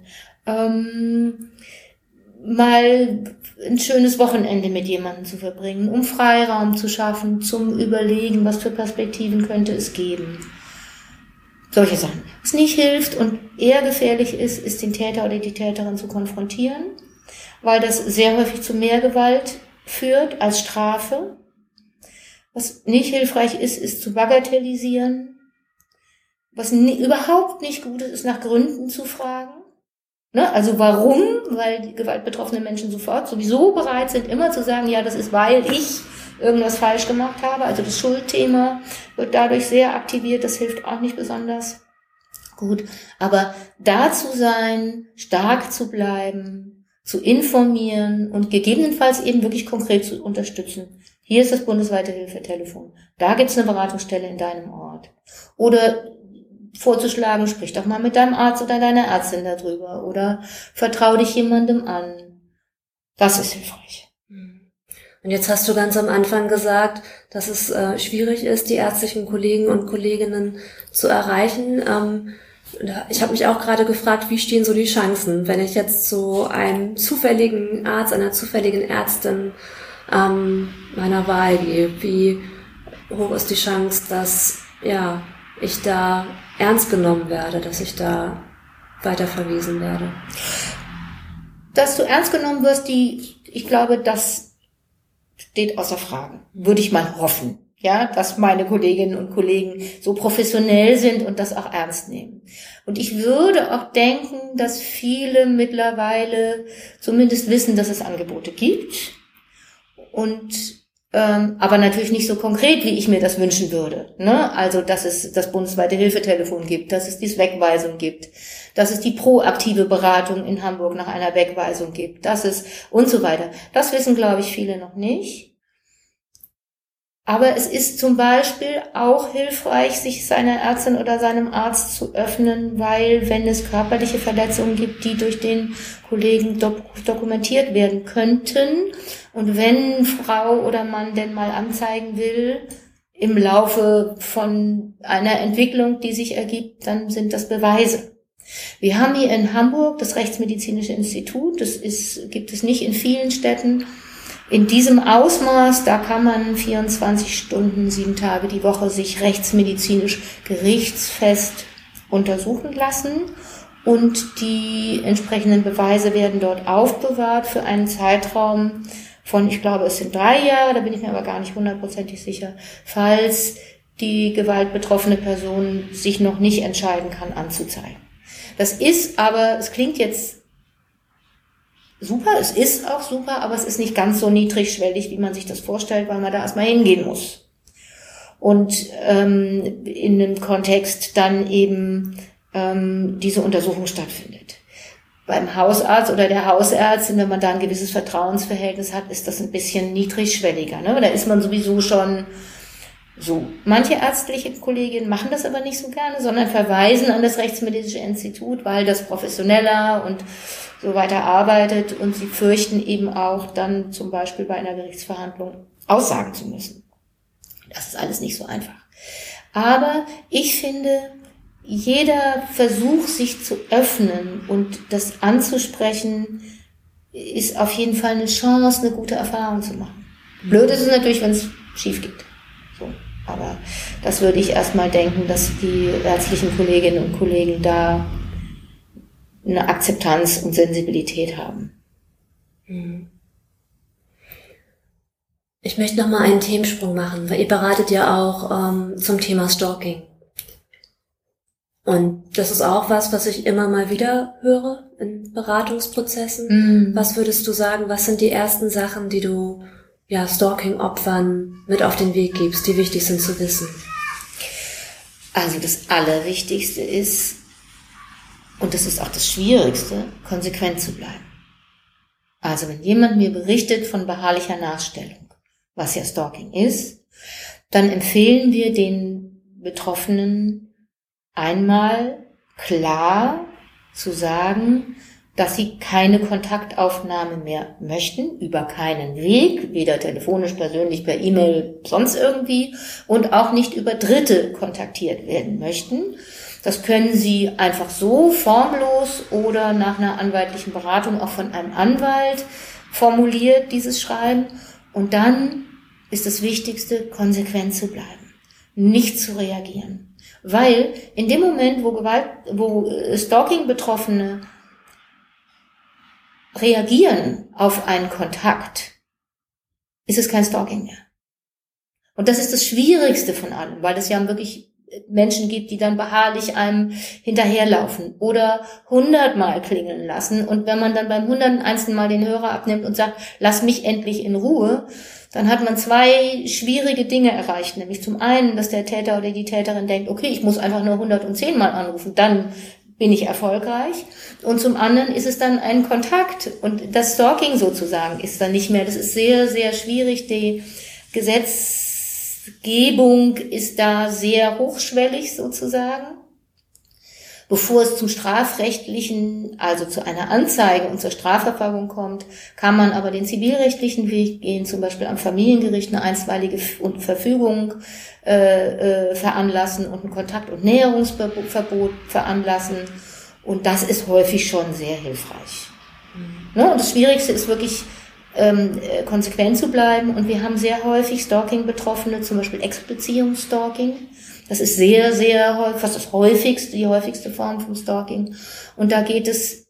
mal ein schönes Wochenende mit jemandem zu verbringen, um Freiraum zu schaffen, zum Überlegen, was für Perspektiven könnte es geben. Solche Sachen. Was nicht hilft und eher gefährlich ist den Täter oder die Täterin zu konfrontieren, weil das sehr häufig zu mehr Gewalt führt als Strafe. Was nicht hilfreich ist zu bagatellisieren. Was überhaupt nicht gut ist nach Gründen zu fragen. Ne? Also warum? Weil die gewaltbetroffenen Menschen sofort sowieso bereit sind, immer zu sagen, ja, das ist, weil ich irgendwas falsch gemacht habe. Also das Schuldthema wird dadurch sehr aktiviert. Das hilft auch nicht besonders gut. Aber da zu sein, stark zu bleiben, zu informieren und gegebenenfalls eben wirklich konkret zu unterstützen. Hier ist das bundesweite Hilfetelefon. Da gibt's eine Beratungsstelle in deinem Ort. Oder vorzuschlagen, sprich doch mal mit deinem Arzt oder deiner Ärztin darüber. Oder vertrau dich jemandem an. Das ist hilfreich. Und jetzt hast du ganz am Anfang gesagt, dass es schwierig ist, die ärztlichen Kollegen und Kolleginnen zu erreichen. Ich habe mich auch gerade gefragt, wie stehen so die Chancen, wenn ich jetzt zu einem zufälligen Arzt, einer zufälligen Ärztin meiner Wahl gehe. Wie hoch ist die Chance, dass ich da ernst genommen werde, dass ich da weiterverwiesen werde? Dass du ernst genommen wirst, ich glaube, das steht außer Frage. Würde ich mal hoffen, ja, dass meine Kolleginnen und Kollegen so professionell sind und das auch ernst nehmen. Und ich würde auch denken, dass viele mittlerweile zumindest wissen, dass es Angebote gibt. Und aber natürlich nicht so konkret, wie ich mir das wünschen würde. Ne? Also, dass es das bundesweite Hilfetelefon gibt, dass es die Wegweisung gibt, dass es die proaktive Beratung in Hamburg nach einer Wegweisung gibt, dass es und so weiter. Das wissen, glaube ich, viele noch nicht. Aber es ist zum Beispiel auch hilfreich, sich seiner Ärztin oder seinem Arzt zu öffnen, weil wenn es körperliche Verletzungen gibt, die durch den Kollegen dokumentiert werden könnten und wenn Frau oder Mann denn mal anzeigen will, im Laufe von einer Entwicklung, die sich ergibt, dann sind das Beweise. Wir haben hier in Hamburg das Rechtsmedizinische Institut, gibt es nicht in vielen Städten. In diesem Ausmaß, da kann man 24 Stunden, 7 Tage die Woche sich rechtsmedizinisch gerichtsfest untersuchen lassen und die entsprechenden Beweise werden dort aufbewahrt für einen Zeitraum von, ich glaube, es sind 3 Jahre, da bin ich mir aber gar nicht 100% sicher, falls die gewaltbetroffene Person sich noch nicht entscheiden kann, anzuzeigen. Das ist aber, es klingt jetzt super, es ist auch super, aber es ist nicht ganz so niedrigschwellig, wie man sich das vorstellt, weil man da erstmal hingehen muss. Und in einem Kontext dann eben diese Untersuchung stattfindet. Beim Hausarzt oder der Hausärztin, wenn man da ein gewisses Vertrauensverhältnis hat, ist das ein bisschen niedrigschwelliger. Ne? Da ist man sowieso schon so. Manche ärztliche Kolleginnen machen das aber nicht so gerne, sondern verweisen an das Rechtsmedizinische Institut, weil das professioneller und so weiter arbeitet und sie fürchten eben auch dann zum Beispiel bei einer Gerichtsverhandlung aussagen zu müssen. Das ist alles nicht so einfach. Aber ich finde, jeder Versuch, sich zu öffnen und das anzusprechen, ist auf jeden Fall eine Chance, eine gute Erfahrung zu machen. Blöd ist es natürlich, wenn es schief geht. So. Aber das würde ich erstmal denken, dass die ärztlichen Kolleginnen und Kollegen da eine Akzeptanz und Sensibilität haben. Ich möchte noch mal einen Themensprung machen, weil ihr beratet ja auch zum Thema Stalking. Und das ist auch was ich immer mal wieder höre in Beratungsprozessen. Was würdest du sagen, was sind die ersten Sachen, die du Stalking-Opfern mit auf den Weg gibst, die wichtig sind zu wissen? Also das Allerwichtigste ist, und das ist auch das Schwierigste, konsequent zu bleiben. Also wenn jemand mir berichtet von beharrlicher Nachstellung, was ja Stalking ist, dann empfehlen wir den Betroffenen einmal klar zu sagen, dass sie keine Kontaktaufnahme mehr möchten, über keinen Weg, weder telefonisch, persönlich, per E-Mail, sonst irgendwie, und auch nicht über Dritte kontaktiert werden möchten. Das können Sie einfach so formlos oder nach einer anwaltlichen Beratung auch von einem Anwalt formuliert, dieses Schreiben. Und dann ist das Wichtigste, konsequent zu bleiben, nicht zu reagieren. Weil in dem Moment, wo Stalking-Betroffene reagieren auf einen Kontakt, ist es kein Stalking mehr. Und das ist das Schwierigste von allem, weil es ja wirklich Menschen gibt, die dann beharrlich einem hinterherlaufen oder 100-mal klingeln lassen. Und wenn man dann beim 101. Mal den Hörer abnimmt und sagt, lass mich endlich in Ruhe, dann hat man 2 schwierige Dinge erreicht. Nämlich zum einen, dass der Täter oder die Täterin denkt, okay, ich muss einfach nur 110 Mal anrufen, dann bin ich erfolgreich. Und zum anderen ist es dann ein Kontakt. Und das Stalking sozusagen ist dann nicht mehr. Das ist sehr, sehr schwierig. Die Gesetzgebung ist da sehr hochschwellig sozusagen. Bevor es zum strafrechtlichen, also zu einer Anzeige und zur Strafverfolgung kommt, kann man aber den zivilrechtlichen Weg gehen, zum Beispiel am Familiengericht eine einstweilige Verfügung veranlassen und ein Kontakt- und Näherungsverbot veranlassen. Und das ist häufig schon sehr hilfreich. Ne? Und das Schwierigste ist wirklich, konsequent zu bleiben. Und wir haben sehr häufig Stalking-Betroffene, zum Beispiel Ex-Beziehungsstalking. Das ist sehr, sehr häufig, fast die häufigste Form von Stalking. Und da geht es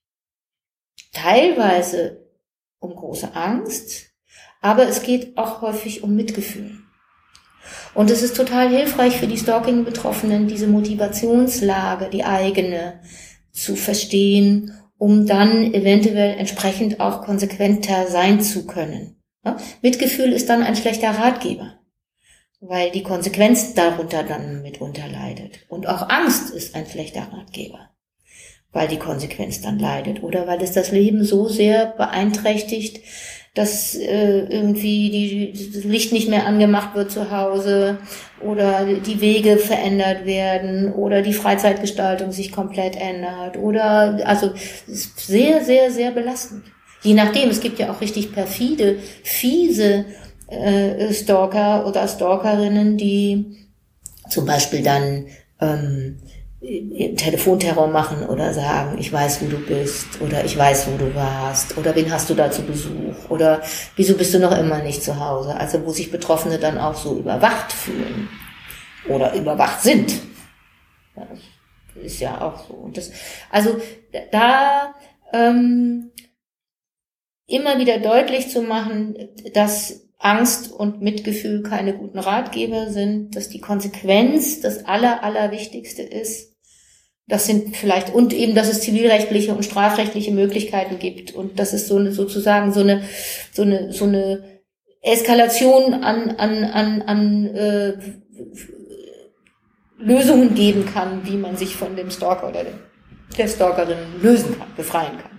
teilweise um große Angst, aber es geht auch häufig um Mitgefühl. Und es ist total hilfreich für die Stalking-Betroffenen, diese Motivationslage, die eigene, zu verstehen, um dann eventuell entsprechend auch konsequenter sein zu können. Ja? Mitgefühl ist dann ein schlechter Ratgeber, weil die Konsequenz darunter dann mitunter leidet. Und auch Angst ist ein schlechter Ratgeber, weil die Konsequenz dann leidet oder weil es das Leben so sehr beeinträchtigt, dass irgendwie das Licht nicht mehr angemacht wird zu Hause oder die Wege verändert werden oder die Freizeitgestaltung sich komplett ändert oder, also es ist sehr, sehr, sehr belastend. Je nachdem, es gibt ja auch richtig perfide, fiese Stalker oder Stalkerinnen, die zum Beispiel dann Telefonterror machen oder sagen, ich weiß, wo du bist oder ich weiß, wo du warst oder wen hast du da zu Besuch oder wieso bist du noch immer nicht zu Hause? Also wo sich Betroffene dann auch so überwacht fühlen oder überwacht sind. Ja, das ist ja auch so. Und das, also da immer wieder deutlich zu machen, dass Angst und Mitgefühl keine guten Ratgeber sind, dass die Konsequenz das Allerwichtigste ist. Das sind vielleicht, und eben, dass es zivilrechtliche und strafrechtliche Möglichkeiten gibt und dass es so eine Eskalation an Lösungen geben kann, wie man sich von dem Stalker oder der Stalkerin lösen kann, befreien kann.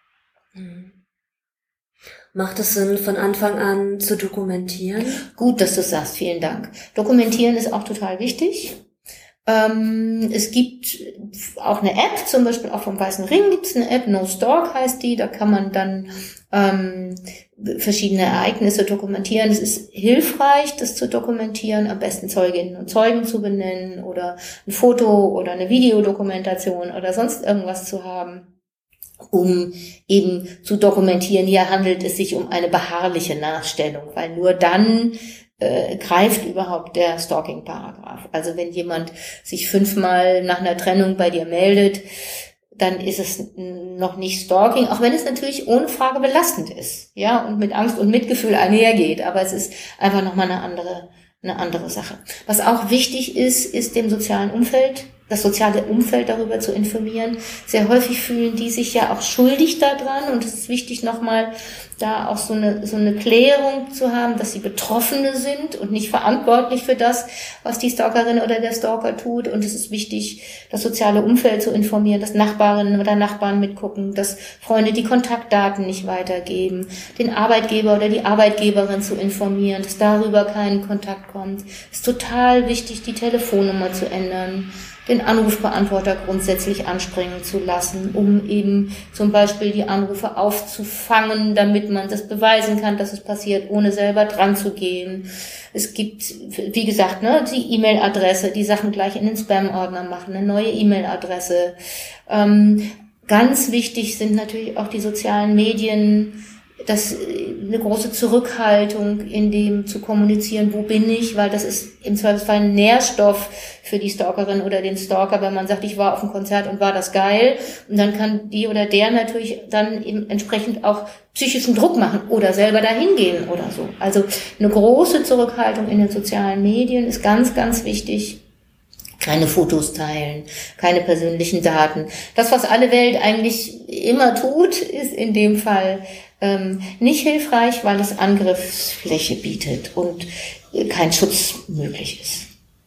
Macht es Sinn, von Anfang an zu dokumentieren? Gut, dass du sagst, vielen Dank. Dokumentieren ist auch total wichtig. Es gibt auch eine App, zum Beispiel auch vom Weißen Ring gibt es eine App, No Stalk heißt die, da kann man dann verschiedene Ereignisse dokumentieren. Es ist hilfreich, das zu dokumentieren, am besten Zeuginnen und Zeugen zu benennen oder ein Foto oder eine Videodokumentation oder sonst irgendwas zu haben, um eben zu dokumentieren, hier handelt es sich um eine beharrliche Nachstellung, weil nur dann greift überhaupt der Stalking-Paragraph. Also wenn jemand sich 5-mal nach einer Trennung bei dir meldet, dann ist es noch nicht Stalking, auch wenn es natürlich ohne Frage belastend ist, ja, und mit Angst und Mitgefühl einhergeht, aber es ist einfach nochmal eine andere Sache. Was auch wichtig ist dem sozialen Umfeld, das soziale Umfeld darüber zu informieren. Sehr häufig fühlen die sich ja auch schuldig daran und es ist wichtig, nochmal da auch so eine Klärung zu haben, dass sie Betroffene sind und nicht verantwortlich für das, was die Stalkerin oder der Stalker tut. Und es ist wichtig, das soziale Umfeld zu informieren, dass Nachbarinnen oder Nachbarn mitgucken, dass Freunde die Kontaktdaten nicht weitergeben, den Arbeitgeber oder die Arbeitgeberin zu informieren, dass darüber kein Kontakt kommt. Es ist total wichtig, die Telefonnummer zu ändern, den Anrufbeantworter grundsätzlich anspringen zu lassen, um eben zum Beispiel die Anrufe aufzufangen, damit man das beweisen kann, dass es passiert, ohne selber dran zu gehen. Es gibt, wie gesagt, die E-Mail-Adresse, die Sachen gleich in den Spam-Ordner machen, eine neue E-Mail-Adresse. Ganz wichtig sind natürlich auch die sozialen Medien, eine große Zurückhaltung in dem zu kommunizieren, wo bin ich, weil das ist im Zweifelsfall ein Nährstoff für die Stalkerin oder den Stalker, wenn man sagt, ich war auf dem Konzert und war das geil, und dann kann die oder der natürlich dann eben entsprechend auch psychischen Druck machen oder selber dahin gehen oder so. Also eine große Zurückhaltung in den sozialen Medien ist ganz, ganz wichtig. Keine Fotos teilen, keine persönlichen Daten. Das, was alle Welt eigentlich immer tut, ist in dem Fall nicht hilfreich, weil es Angriffsfläche bietet und kein Schutz möglich ist.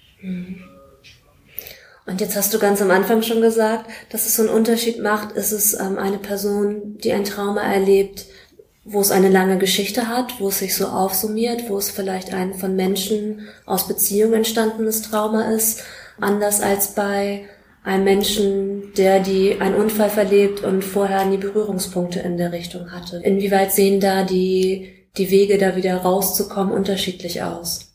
Und jetzt hast du ganz am Anfang schon gesagt, dass es so einen Unterschied macht. Ist es eine Person, die ein Trauma erlebt, wo es eine lange Geschichte hat, wo es sich so aufsummiert, wo es vielleicht ein von Menschen aus Beziehungen entstandenes Trauma ist, anders als bei einem Menschen, der einen Unfall verlebt und vorher nie Berührungspunkte in der Richtung hatte. Inwieweit sehen da die Wege, da wieder rauszukommen, unterschiedlich aus?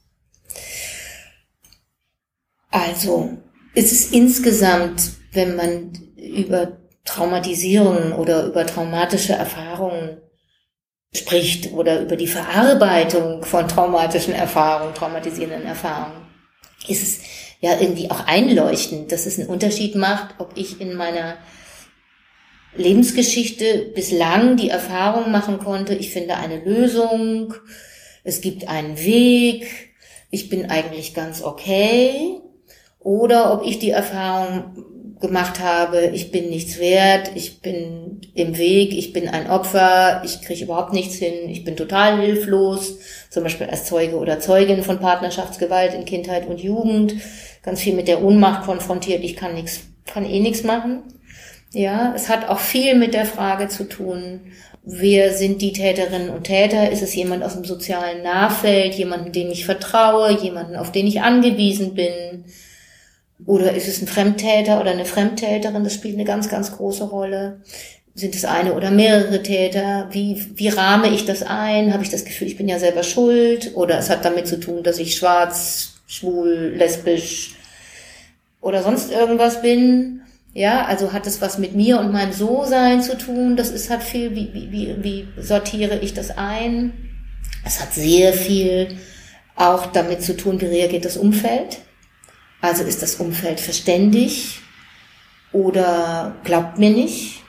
Also, es ist insgesamt, wenn man über Traumatisierungen oder über traumatische Erfahrungen spricht oder über die Verarbeitung von traumatischen Erfahrungen, traumatisierenden Erfahrungen, ist es ja irgendwie auch einleuchtend, dass es einen Unterschied macht, ob ich in meiner Lebensgeschichte bislang die Erfahrung machen konnte, ich finde eine Lösung, es gibt einen Weg, ich bin eigentlich ganz okay, oder ob ich die Erfahrung gemacht habe, ich bin nichts wert, ich bin im Weg, ich bin ein Opfer, ich kriege überhaupt nichts hin, ich bin total hilflos, zum Beispiel als Zeuge oder Zeugin von Partnerschaftsgewalt in Kindheit und Jugend, ganz viel mit der Ohnmacht konfrontiert, ich kann eh nichts machen. Ja, es hat auch viel mit der Frage zu tun, wer sind die Täterinnen und Täter? Ist es jemand aus dem sozialen Nahfeld, jemanden, dem ich vertraue, jemanden, auf den ich angewiesen bin? Oder ist es ein Fremdtäter oder eine Fremdtäterin? Das spielt eine ganz, ganz große Rolle. Sind es eine oder mehrere Täter? Wie rahme ich das ein? Habe ich das Gefühl, ich bin ja selber schuld? Oder es hat damit zu tun, dass ich schwarz, schwul, lesbisch oder sonst irgendwas bin? Ja, also hat es was mit mir und meinem So-Sein zu tun? Hat viel, wie sortiere ich das ein? Es hat sehr viel auch damit zu tun, wie reagiert das Umfeld? Also ist das Umfeld verständig oder glaubt mir nicht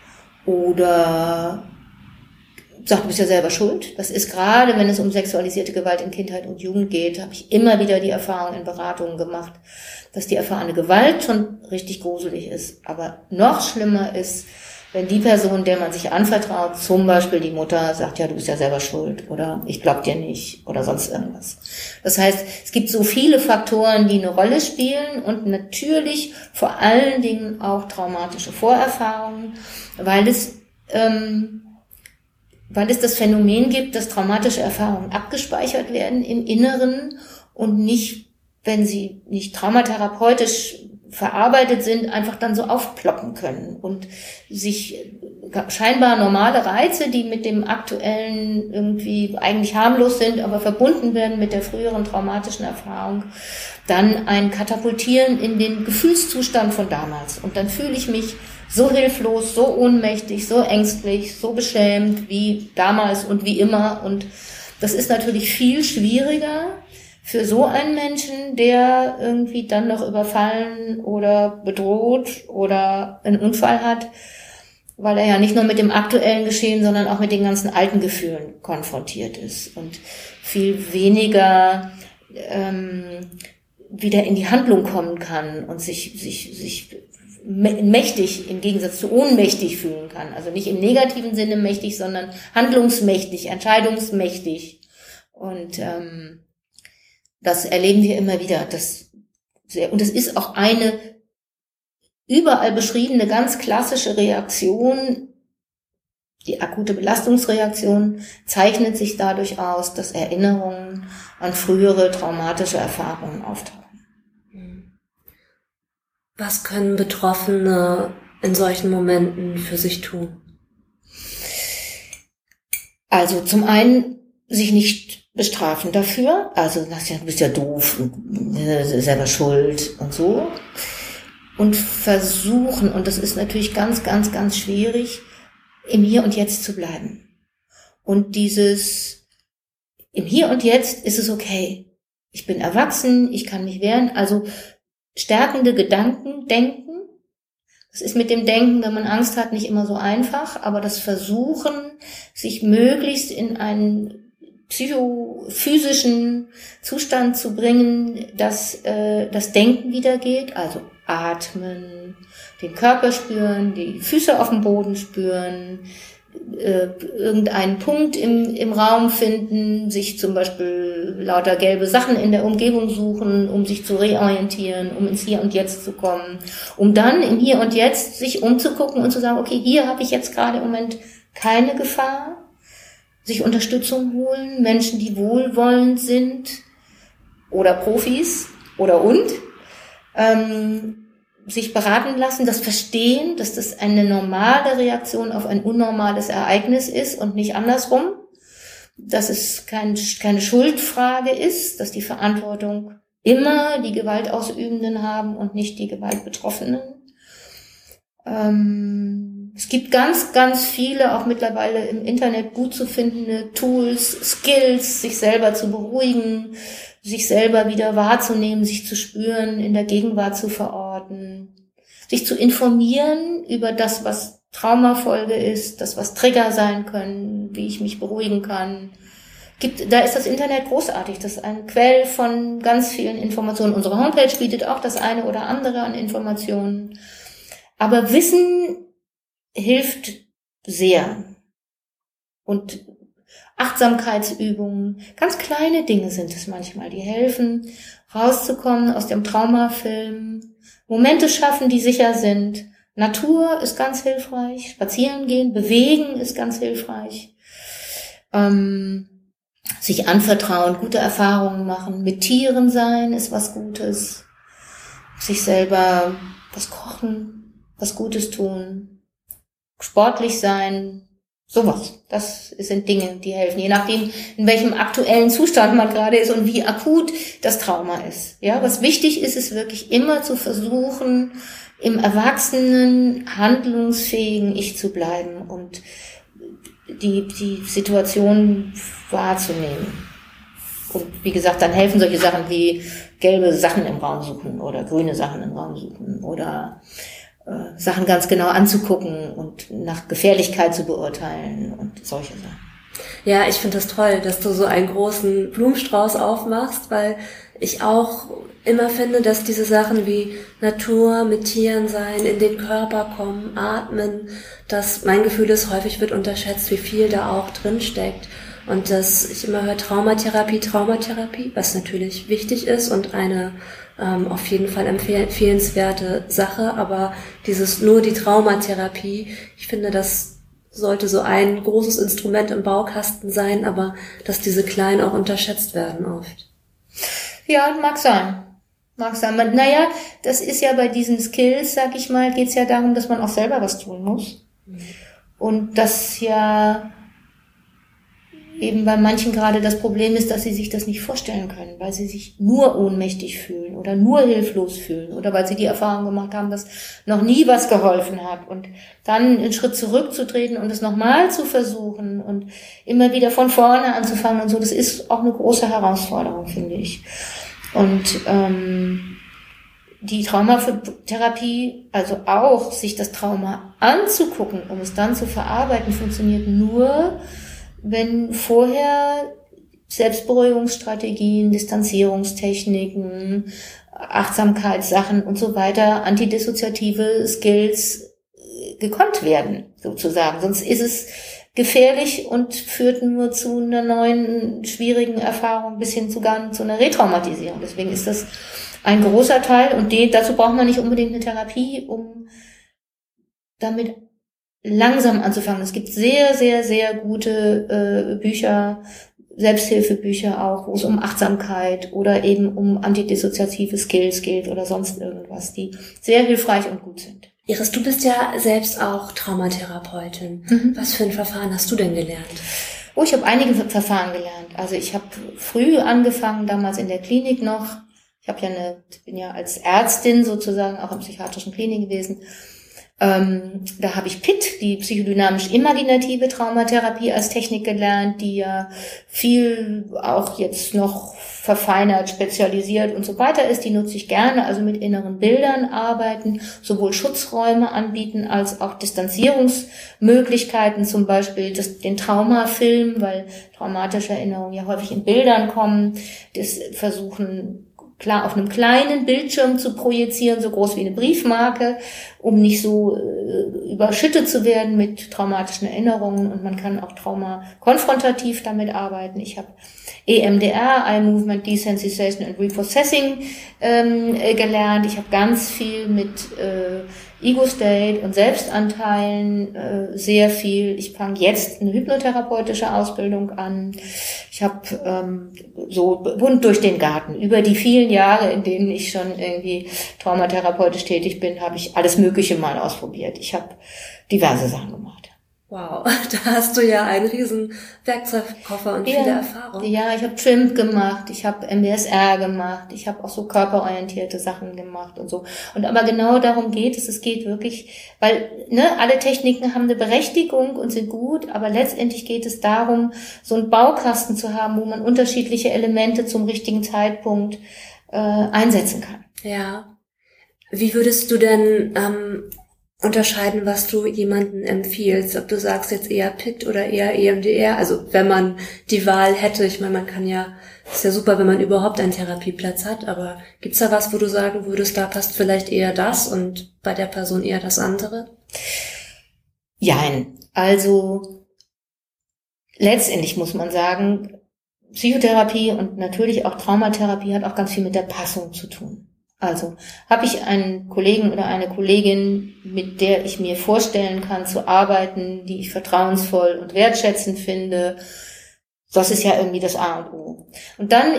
oder sagt, du bist ja selber schuld. Das ist gerade, wenn es um sexualisierte Gewalt in Kindheit und Jugend geht, habe ich immer wieder die Erfahrung in Beratungen gemacht, dass die erfahrene Gewalt schon richtig gruselig ist. Aber noch schlimmer ist, wenn die Person, der man sich anvertraut, zum Beispiel die Mutter, sagt, ja, du bist ja selber schuld oder ich glaub dir nicht oder sonst irgendwas. Das heißt, es gibt so viele Faktoren, die eine Rolle spielen und natürlich vor allen Dingen auch traumatische Vorerfahrungen, weil es das Phänomen gibt, dass traumatische Erfahrungen abgespeichert werden im Inneren und nicht, wenn sie nicht traumatherapeutisch verarbeitet sind, einfach dann so aufploppen können und sich scheinbar normale Reize, die mit dem aktuellen irgendwie eigentlich harmlos sind, aber verbunden werden mit der früheren traumatischen Erfahrung, dann ein Katapultieren in den Gefühlszustand von damals. Und dann fühle ich mich so hilflos, so ohnmächtig, so ängstlich, so beschämt wie damals und wie immer. Und das ist natürlich viel schwieriger für so einen Menschen, der irgendwie dann noch überfallen oder bedroht oder einen Unfall hat, weil er ja nicht nur mit dem aktuellen Geschehen, sondern auch mit den ganzen alten Gefühlen konfrontiert ist und viel weniger wieder in die Handlung kommen kann und sich mächtig im Gegensatz zu ohnmächtig fühlen kann. Also nicht im negativen Sinne mächtig, sondern handlungsmächtig, entscheidungsmächtig. Und das erleben wir immer wieder. Und es ist auch eine überall beschriebene, ganz klassische Reaktion. Die akute Belastungsreaktion zeichnet sich dadurch aus, dass Erinnerungen an frühere traumatische Erfahrungen auftauchen. Was können Betroffene in solchen Momenten für sich tun? Also zum einen sich nicht bestrafen dafür, also du bist ja doof, selber schuld und so. Und versuchen, und das ist natürlich ganz, ganz, ganz schwierig, im Hier und Jetzt zu bleiben. Und dieses im Hier und Jetzt ist es okay. Ich bin erwachsen, ich kann mich wehren. Also stärkende Gedanken, Denken. Das ist mit dem Denken, wenn man Angst hat, nicht immer so einfach. Aber das Versuchen, sich möglichst in einen psychophysischen Zustand zu bringen, dass das Denken wieder geht. Also atmen, den Körper spüren, die Füße auf dem Boden spüren, irgendeinen Punkt im Raum finden, sich zum Beispiel lauter gelbe Sachen in der Umgebung suchen, um sich zu reorientieren, um ins Hier und Jetzt zu kommen, um dann im Hier und Jetzt sich umzugucken und zu sagen, okay, hier habe ich jetzt gerade im Moment keine Gefahr, sich Unterstützung holen, Menschen, die wohlwollend sind oder Profis oder sich beraten lassen, das Verstehen, dass das eine normale Reaktion auf ein unnormales Ereignis ist und nicht andersrum, dass es keine Schuldfrage ist, dass die Verantwortung immer die Gewaltausübenden haben und nicht die Gewaltbetroffenen. Es gibt ganz, ganz viele, auch mittlerweile im Internet gut zu findende Tools, Skills, sich selber zu beruhigen, sich selber wieder wahrzunehmen, sich zu spüren, in der Gegenwart zu verorten, sich zu informieren über das, was Traumafolge ist, das, was Trigger sein können, wie ich mich beruhigen kann. Da ist das Internet großartig. Das ist ein Quell von ganz vielen Informationen. Unsere Homepage bietet auch das eine oder andere an Informationen. Aber Wissen hilft sehr. Und Achtsamkeitsübungen, ganz kleine Dinge sind es manchmal, die helfen, rauszukommen aus dem Traumafilm, Momente schaffen, die sicher sind. Natur ist ganz hilfreich, spazieren gehen, bewegen ist ganz hilfreich, sich anvertrauen, gute Erfahrungen machen, mit Tieren sein ist was Gutes, sich selber was kochen, was Gutes tun, sportlich sein, sowas. Das sind Dinge, die helfen, je nachdem, in welchem aktuellen Zustand man gerade ist und wie akut das Trauma ist. Ja, was wichtig ist, ist wirklich immer zu versuchen, im erwachsenen, handlungsfähigen Ich zu bleiben und die Situation wahrzunehmen. Und wie gesagt, dann helfen solche Sachen wie gelbe Sachen im Raum suchen oder grüne Sachen im Raum suchen oder Sachen ganz genau anzugucken und nach Gefährlichkeit zu beurteilen und solche Sachen. Ja, ich finde das toll, dass du so einen großen Blumenstrauß aufmachst, weil ich auch immer finde, dass diese Sachen wie Natur, mit Tieren sein, in den Körper kommen, atmen, dass mein Gefühl ist, häufig wird unterschätzt, wie viel da auch drin steckt. Und dass ich immer höre Traumatherapie, was natürlich wichtig ist und eine auf jeden Fall empfehlenswerte Sache, aber nur die Traumatherapie, ich finde, das sollte so ein großes Instrument im Baukasten sein, aber dass diese kleinen auch unterschätzt werden oft. Ja, mag sein. Naja, das ist ja bei diesen Skills, sag ich mal, geht's ja darum, dass man auch selber was tun muss. Und das ja eben bei manchen gerade das Problem ist, dass sie sich das nicht vorstellen können, weil sie sich nur ohnmächtig fühlen oder nur hilflos fühlen oder weil sie die Erfahrung gemacht haben, dass noch nie was geholfen hat und dann einen Schritt zurückzutreten und es nochmal zu versuchen und immer wieder von vorne anzufangen und so, das ist auch eine große Herausforderung, finde ich. Und die Traumatherapie, also auch sich das Trauma anzugucken, um es dann zu verarbeiten, funktioniert nur, wenn vorher Selbstberuhigungsstrategien, Distanzierungstechniken, Achtsamkeitssachen und so weiter, antidissoziative Skills gekonnt werden, sozusagen. Sonst ist es gefährlich und führt nur zu einer neuen, schwierigen Erfahrung bis hin zu einer Retraumatisierung. Deswegen ist das ein großer Teil und dazu braucht man nicht unbedingt eine Therapie, um damit langsam anzufangen. Es gibt sehr, sehr, sehr gute Bücher, Selbsthilfebücher auch, wo es um Achtsamkeit oder eben um antidissoziative Skills geht oder sonst irgendwas, die sehr hilfreich und gut sind. Iris, du bist ja selbst auch Traumatherapeutin. Was für ein Verfahren hast du denn gelernt? Oh, ich habe einige Verfahren gelernt. Also ich habe früh angefangen, damals in der Klinik noch. Ich bin ja als Ärztin sozusagen auch in psychiatrischen Kliniken gewesen. Da habe ich PIT, die psychodynamisch-imaginative Traumatherapie als Technik gelernt, die ja viel auch jetzt noch verfeinert, spezialisiert und so weiter ist. Die nutze ich gerne, also mit inneren Bildern arbeiten, sowohl Schutzräume anbieten als auch Distanzierungsmöglichkeiten, zum Beispiel den Traumafilm, weil traumatische Erinnerungen ja häufig in Bildern kommen, das versuchen klar auf einem kleinen Bildschirm zu projizieren, so groß wie eine Briefmarke, um nicht so überschüttet zu werden mit traumatischen Erinnerungen. Und man kann auch traumakonfrontativ damit arbeiten. Ich habe EMDR, Eye Movement Desensitization and Reprocessing gelernt. Ich habe ganz viel mit Ego-State und Selbstanteilen sehr viel. Ich fange jetzt eine hypnotherapeutische Ausbildung an. Ich habe so bunt durch den Garten. Über die vielen Jahre, in denen ich schon irgendwie traumatherapeutisch tätig bin, habe ich alles Mögliche mal ausprobiert. Ich habe diverse Sachen gemacht. Wow, da hast du ja einen riesen Werkzeugkoffer und viele Erfahrungen. Ja, ich habe Trimp gemacht, ich habe MBSR gemacht, ich habe auch so körperorientierte Sachen gemacht und so. Und aber genau darum geht es. Es geht wirklich, weil alle Techniken haben eine Berechtigung und sind gut, aber letztendlich geht es darum, so einen Baukasten zu haben, wo man unterschiedliche Elemente zum richtigen Zeitpunkt einsetzen kann. Ja. Wie würdest du denn unterscheiden, was du jemandem empfiehlst, ob du sagst jetzt eher PIT oder eher EMDR, also wenn man die Wahl hätte, ich meine, man kann ja, ist ja super, wenn man überhaupt einen Therapieplatz hat, aber gibt's da was, wo du sagen würdest, da passt vielleicht eher das und bei der Person eher das andere? Jein, also letztendlich muss man sagen, Psychotherapie und natürlich auch Traumatherapie hat auch ganz viel mit der Passung zu tun. Also habe ich einen Kollegen oder eine Kollegin, mit der ich mir vorstellen kann zu arbeiten, die ich vertrauensvoll und wertschätzend finde. Das ist ja irgendwie das A und O. Und dann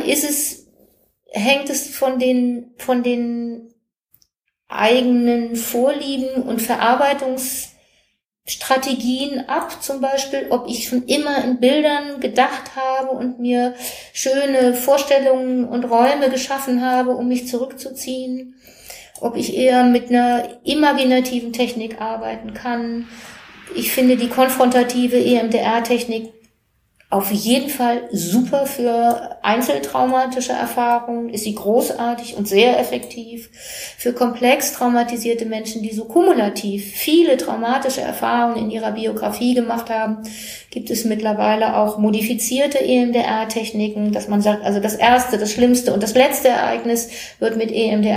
hängt es von den eigenen Vorlieben und Verarbeitungsstrategien ab, zum Beispiel, ob ich schon immer in Bildern gedacht habe und mir schöne Vorstellungen und Räume geschaffen habe, um mich zurückzuziehen, ob ich eher mit einer imaginativen Technik arbeiten kann. Ich finde die konfrontative EMDR-Technik auf jeden Fall super für einzeltraumatische Erfahrungen, ist sie großartig und sehr effektiv. Für komplex traumatisierte Menschen, die so kumulativ viele traumatische Erfahrungen in ihrer Biografie gemacht haben, gibt es mittlerweile auch modifizierte EMDR-Techniken, dass man sagt, also das erste, das schlimmste und das letzte Ereignis wird mit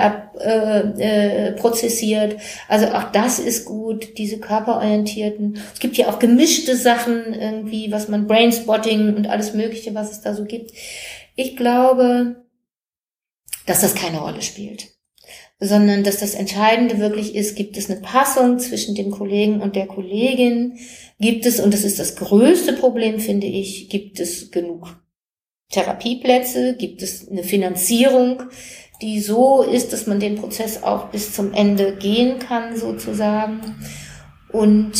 EMDR prozessiert. Also auch das ist gut, diese körperorientierten. Es gibt ja auch gemischte Sachen irgendwie, was man Brainspotting und alles Mögliche, was es da so gibt. Ich glaube, dass das keine Rolle spielt, sondern dass das Entscheidende wirklich ist, gibt es eine Passung zwischen dem Kollegen und der Kollegin? Gibt es, und das ist das größte Problem, finde ich, gibt es genug Therapieplätze? Gibt es eine Finanzierung, die so ist, dass man den Prozess auch bis zum Ende gehen kann, sozusagen? Und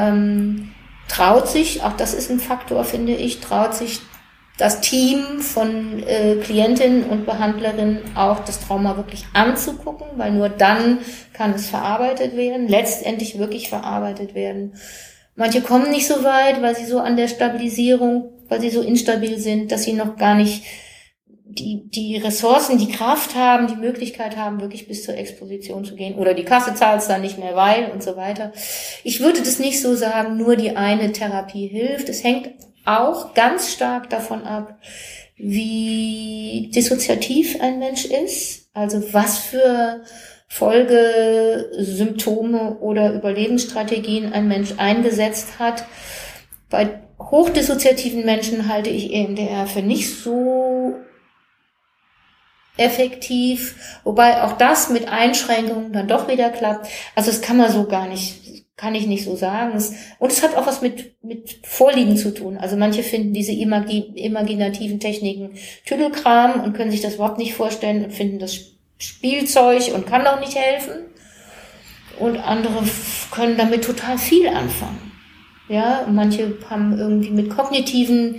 traut sich, auch das ist ein Faktor, finde ich, traut sich das Team von Klientinnen und Behandlerinnen auch das Trauma wirklich anzugucken, weil nur dann kann es verarbeitet werden, letztendlich wirklich verarbeitet werden. Manche kommen nicht so weit, weil sie so an der Stabilisierung, weil sie so instabil sind, dass sie noch gar nicht die Ressourcen, die Kraft haben, die Möglichkeit haben, wirklich bis zur Exposition zu gehen. Oder die Kasse zahlt es dann nicht mehr, weil und so weiter. Ich würde das nicht so sagen, nur die eine Therapie hilft. Es hängt auch ganz stark davon ab, wie dissoziativ ein Mensch ist. Also was für Folgesymptome oder Überlebensstrategien ein Mensch eingesetzt hat. Bei hochdissoziativen Menschen halte ich EMDR für nicht so effektiv, wobei auch das mit Einschränkungen dann doch wieder klappt. Also das kann man so gar nicht, kann ich nicht so sagen. Und es hat auch was mit Vorlieben zu tun. Also manche finden diese imaginativen Techniken Tüdelkram und können sich das überhaupt nicht vorstellen und finden das Spielzeug und kann auch nicht helfen. Und andere können damit total viel anfangen. Ja, und manche haben irgendwie mit kognitiven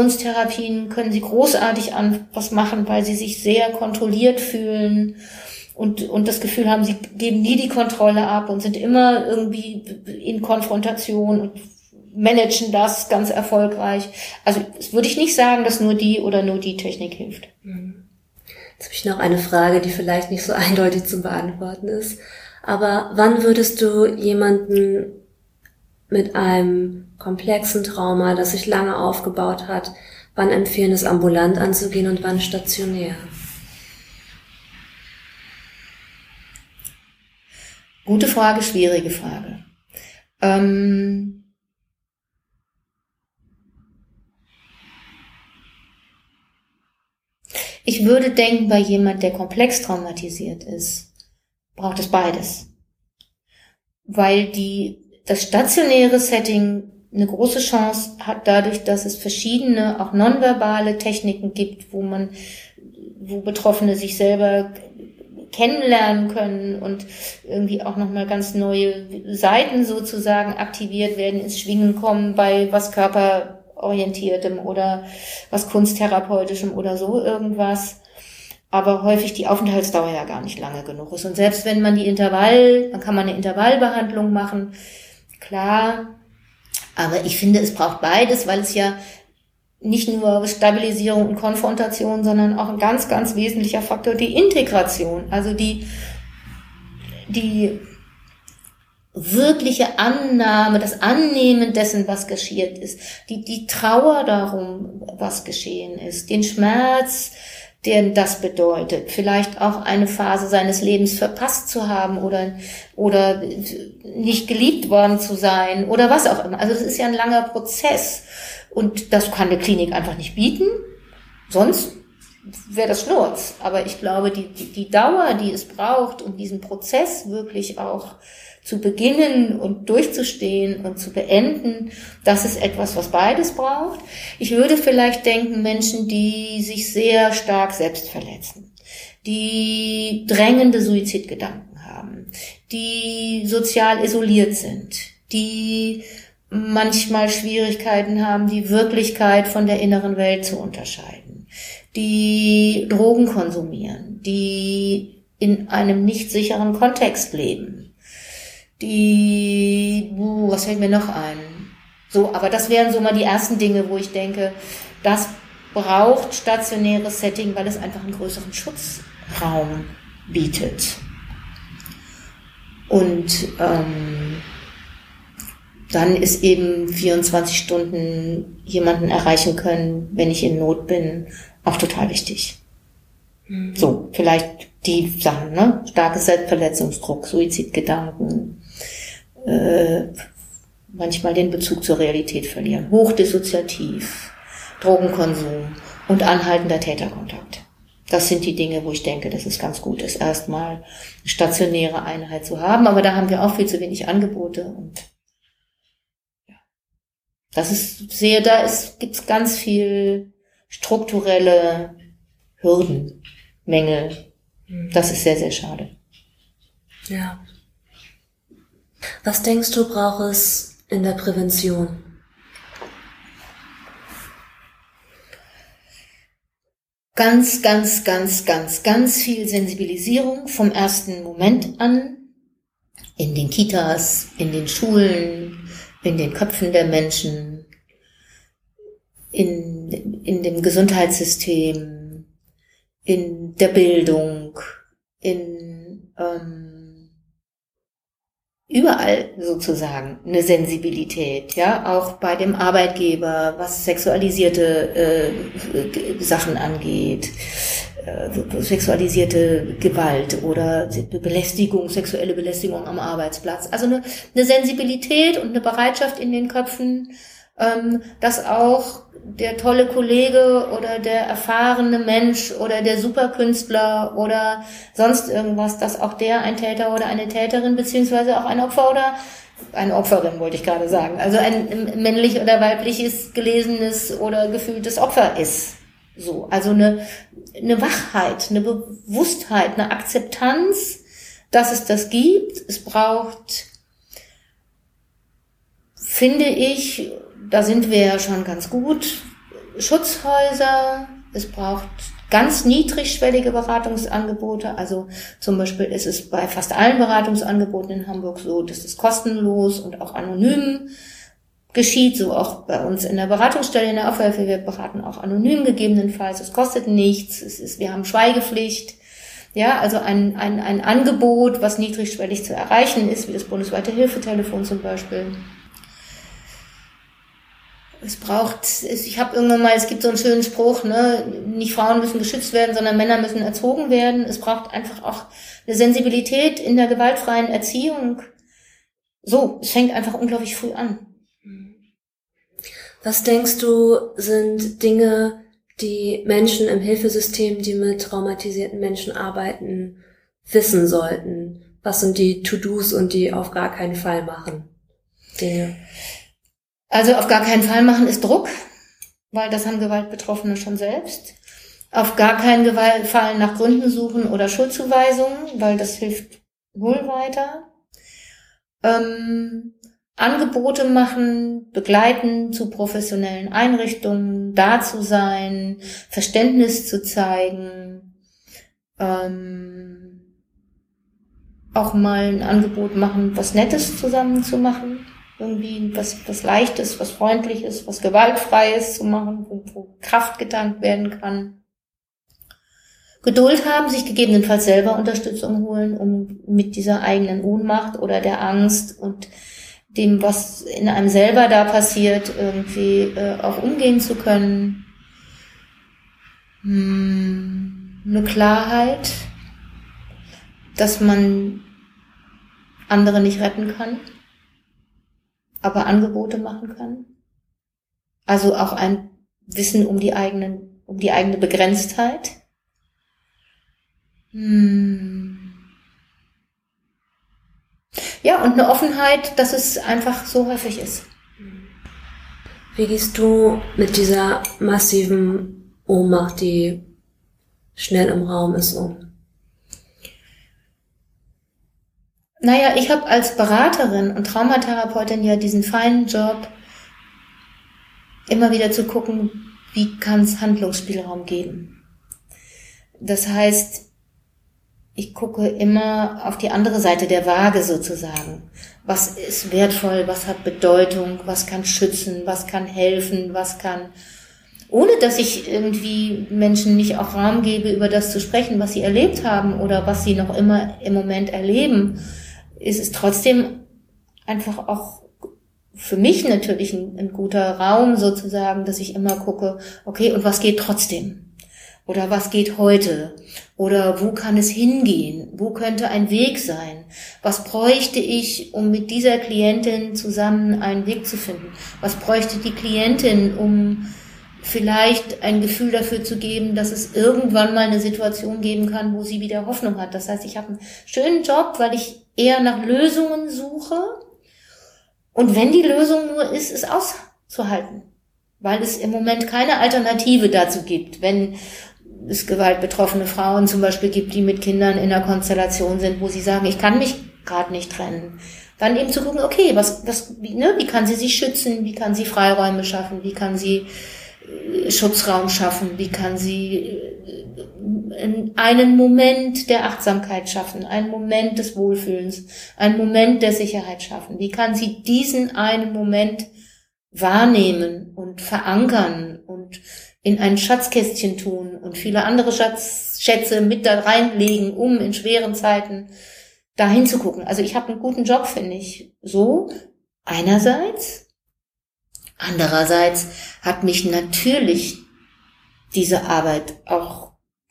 Expositionstherapien können sie großartig was machen, weil sie sich sehr kontrolliert fühlen. und das Gefühl haben, sie geben nie die Kontrolle ab und sind immer irgendwie in Konfrontation und managen das ganz erfolgreich. Also das würde ich nicht sagen, dass nur die oder nur die Technik hilft. Jetzt habe ich noch eine Frage, die vielleicht nicht so eindeutig zu beantworten ist. Aber wann würdest du jemanden mit einem komplexen Trauma, das sich lange aufgebaut hat, wann empfehlen, es ambulant anzugehen und wann stationär? Gute Frage, schwierige Frage. Ich würde denken, bei jemand, der komplex traumatisiert ist, braucht es beides. Weil das stationäre Setting eine große Chance hat dadurch, dass es verschiedene, auch nonverbale Techniken gibt, wo Betroffene sich selber kennenlernen können und irgendwie auch nochmal ganz neue Seiten sozusagen aktiviert werden, ins Schwingen kommen bei was körperorientiertem oder was kunsttherapeutischem oder so irgendwas. Aber häufig die Aufenthaltsdauer ja gar nicht lange genug ist. Und selbst wenn man dann kann man eine Intervallbehandlung machen, klar. Aber ich finde, es braucht beides, weil es ja nicht nur Stabilisierung und Konfrontation, sondern auch ein ganz, ganz wesentlicher Faktor, die Integration. Also die wirkliche Annahme, das Annehmen dessen, was geschehen ist, die Trauer darum, was geschehen ist, den Schmerz, den das bedeutet, vielleicht auch eine Phase seines Lebens verpasst zu haben oder nicht geliebt worden zu sein oder was auch immer. Also das ist ja ein langer Prozess und das kann eine Klinik einfach nicht bieten, sonst wäre das Schnurz. Aber ich glaube, die Dauer, die es braucht, um diesen Prozess wirklich auch zu beginnen und durchzustehen und zu beenden, das ist etwas, was beides braucht. Ich würde vielleicht denken, Menschen, die sich sehr stark selbst verletzen, die drängende Suizidgedanken haben, die sozial isoliert sind, die manchmal Schwierigkeiten haben, die Wirklichkeit von der inneren Welt zu unterscheiden, die Drogen konsumieren, die in einem nicht sicheren Kontext leben, was fällt mir noch ein? So, aber das wären so mal die ersten Dinge, wo ich denke, das braucht stationäres Setting, weil es einfach einen größeren Schutzraum bietet. Und dann ist eben 24 Stunden jemanden erreichen können, wenn ich in Not bin, auch total wichtig. So, vielleicht die Sachen, ne? Starkes Selbstverletzungsdruck, Suizidgedanken, manchmal den Bezug zur Realität verlieren, hochdissoziativ, Drogenkonsum und anhaltender Täterkontakt. Das sind die Dinge, wo ich denke, dass es ganz gut ist, erstmal eine stationäre Einheit zu haben, aber da haben wir auch viel zu wenig Angebote und ja, gibt's ganz viel strukturelle Hürden, Mängel. Das ist sehr, sehr schade. Ja. Was denkst du, braucht es in der Prävention? Ganz, ganz, ganz, ganz, ganz viel Sensibilisierung vom ersten Moment an. In den Kitas, in den Schulen, in den Köpfen der Menschen, in dem Gesundheitssystem, in der Bildung, überall sozusagen eine Sensibilität, ja, auch bei dem Arbeitgeber, was sexualisierte Sachen angeht, sexualisierte Gewalt oder Belästigung, sexuelle Belästigung am Arbeitsplatz. Also eine Sensibilität und eine Bereitschaft in den Köpfen, dass auch der tolle Kollege oder der erfahrene Mensch oder der Superkünstler oder sonst irgendwas, dass auch der ein Täter oder eine Täterin beziehungsweise auch ein Opfer oder eine Opferin, wollte ich gerade sagen, also ein männlich oder weibliches gelesenes oder gefühltes Opfer ist. So, also eine Wachheit, eine Bewusstheit, eine Akzeptanz, dass es das gibt. Es braucht, finde ich, da sind wir ja schon ganz gut, Schutzhäuser. Es braucht ganz niedrigschwellige Beratungsangebote. Also zum Beispiel ist es bei fast allen Beratungsangeboten in Hamburg so, dass es kostenlos und auch anonym geschieht, so auch bei uns in der Beratungsstelle in der Aufhilfe. Wir beraten auch anonym gegebenenfalls. Es kostet nichts. Wir haben Schweigepflicht. Ja, also ein Angebot, was niedrigschwellig zu erreichen ist, wie das bundesweite Hilfetelefon zum Beispiel. Ich habe irgendwann mal, es gibt so einen schönen Spruch, ne, nicht Frauen müssen geschützt werden, sondern Männer müssen erzogen werden. Es braucht einfach auch eine Sensibilität in der gewaltfreien Erziehung. So, es fängt einfach unglaublich früh an. Was denkst du, sind Dinge, die Menschen im Hilfesystem, die mit traumatisierten Menschen arbeiten, wissen sollten? Was sind die To-Dos und die auf gar keinen Fall machen Dinge? Also auf gar keinen Fall machen ist Druck, weil das haben Gewaltbetroffene schon selbst. Auf gar keinen Fall nach Gründen suchen oder Schuldzuweisungen, weil das hilft null weiter. Angebote machen, begleiten zu professionellen Einrichtungen, da zu sein, Verständnis zu zeigen, auch mal ein Angebot machen, was Nettes zusammen zu machen. Irgendwie was Leichtes, was Freundliches, was Gewaltfreies zu machen, wo Kraft getankt werden kann. Geduld haben, sich gegebenenfalls selber Unterstützung holen, um mit dieser eigenen Ohnmacht oder der Angst und dem, was in einem selber da passiert, irgendwie auch umgehen zu können. Eine Klarheit, dass man andere nicht retten kann, aber Angebote machen kann. Also auch ein Wissen um die eigene Begrenztheit. Ja, und eine Offenheit, dass es einfach so häufig ist. Wie gehst du mit dieser massiven Ohnmacht, die schnell im Raum ist, um? Naja, ich habe als Beraterin und Traumatherapeutin ja diesen feinen Job, immer wieder zu gucken, wie kann es Handlungsspielraum geben. Das heißt, ich gucke immer auf die andere Seite der Waage sozusagen. Was ist wertvoll, was hat Bedeutung, was kann schützen, was kann helfen, was kann... Ohne dass ich irgendwie Menschen nicht auch Raum gebe, über das zu sprechen, was sie erlebt haben oder was sie noch immer im Moment erleben, ist es trotzdem einfach auch für mich natürlich ein guter Raum sozusagen, dass ich immer gucke, okay, und was geht trotzdem? Oder was geht heute? Oder wo kann es hingehen? Wo könnte ein Weg sein? Was bräuchte ich, um mit dieser Klientin zusammen einen Weg zu finden? Was bräuchte die Klientin, um vielleicht ein Gefühl dafür zu geben, dass es irgendwann mal eine Situation geben kann, wo sie wieder Hoffnung hat? Das heißt, ich habe einen schönen Job, weil ich eher nach Lösungen suche. Und wenn die Lösung nur ist, es auszuhalten. Weil es im Moment keine Alternative dazu gibt. Wenn es gewaltbetroffene Frauen zum Beispiel gibt, die mit Kindern in einer Konstellation sind, wo sie sagen, ich kann mich gerade nicht trennen. Dann eben zu gucken, okay, wie kann sie sich schützen? Wie kann sie Freiräume schaffen? Wie kann sie Schutzraum schaffen? Wie kann sie einen Moment der Achtsamkeit schaffen? Einen Moment des Wohlfühlens? Einen Moment der Sicherheit schaffen? Wie kann sie diesen einen Moment wahrnehmen und verankern und in ein Schatzkästchen tun und viele andere Schätze mit da reinlegen, um in schweren Zeiten da hinzugucken? Also ich habe einen guten Job, finde ich. So, einerseits. Andererseits hat mich natürlich diese Arbeit auch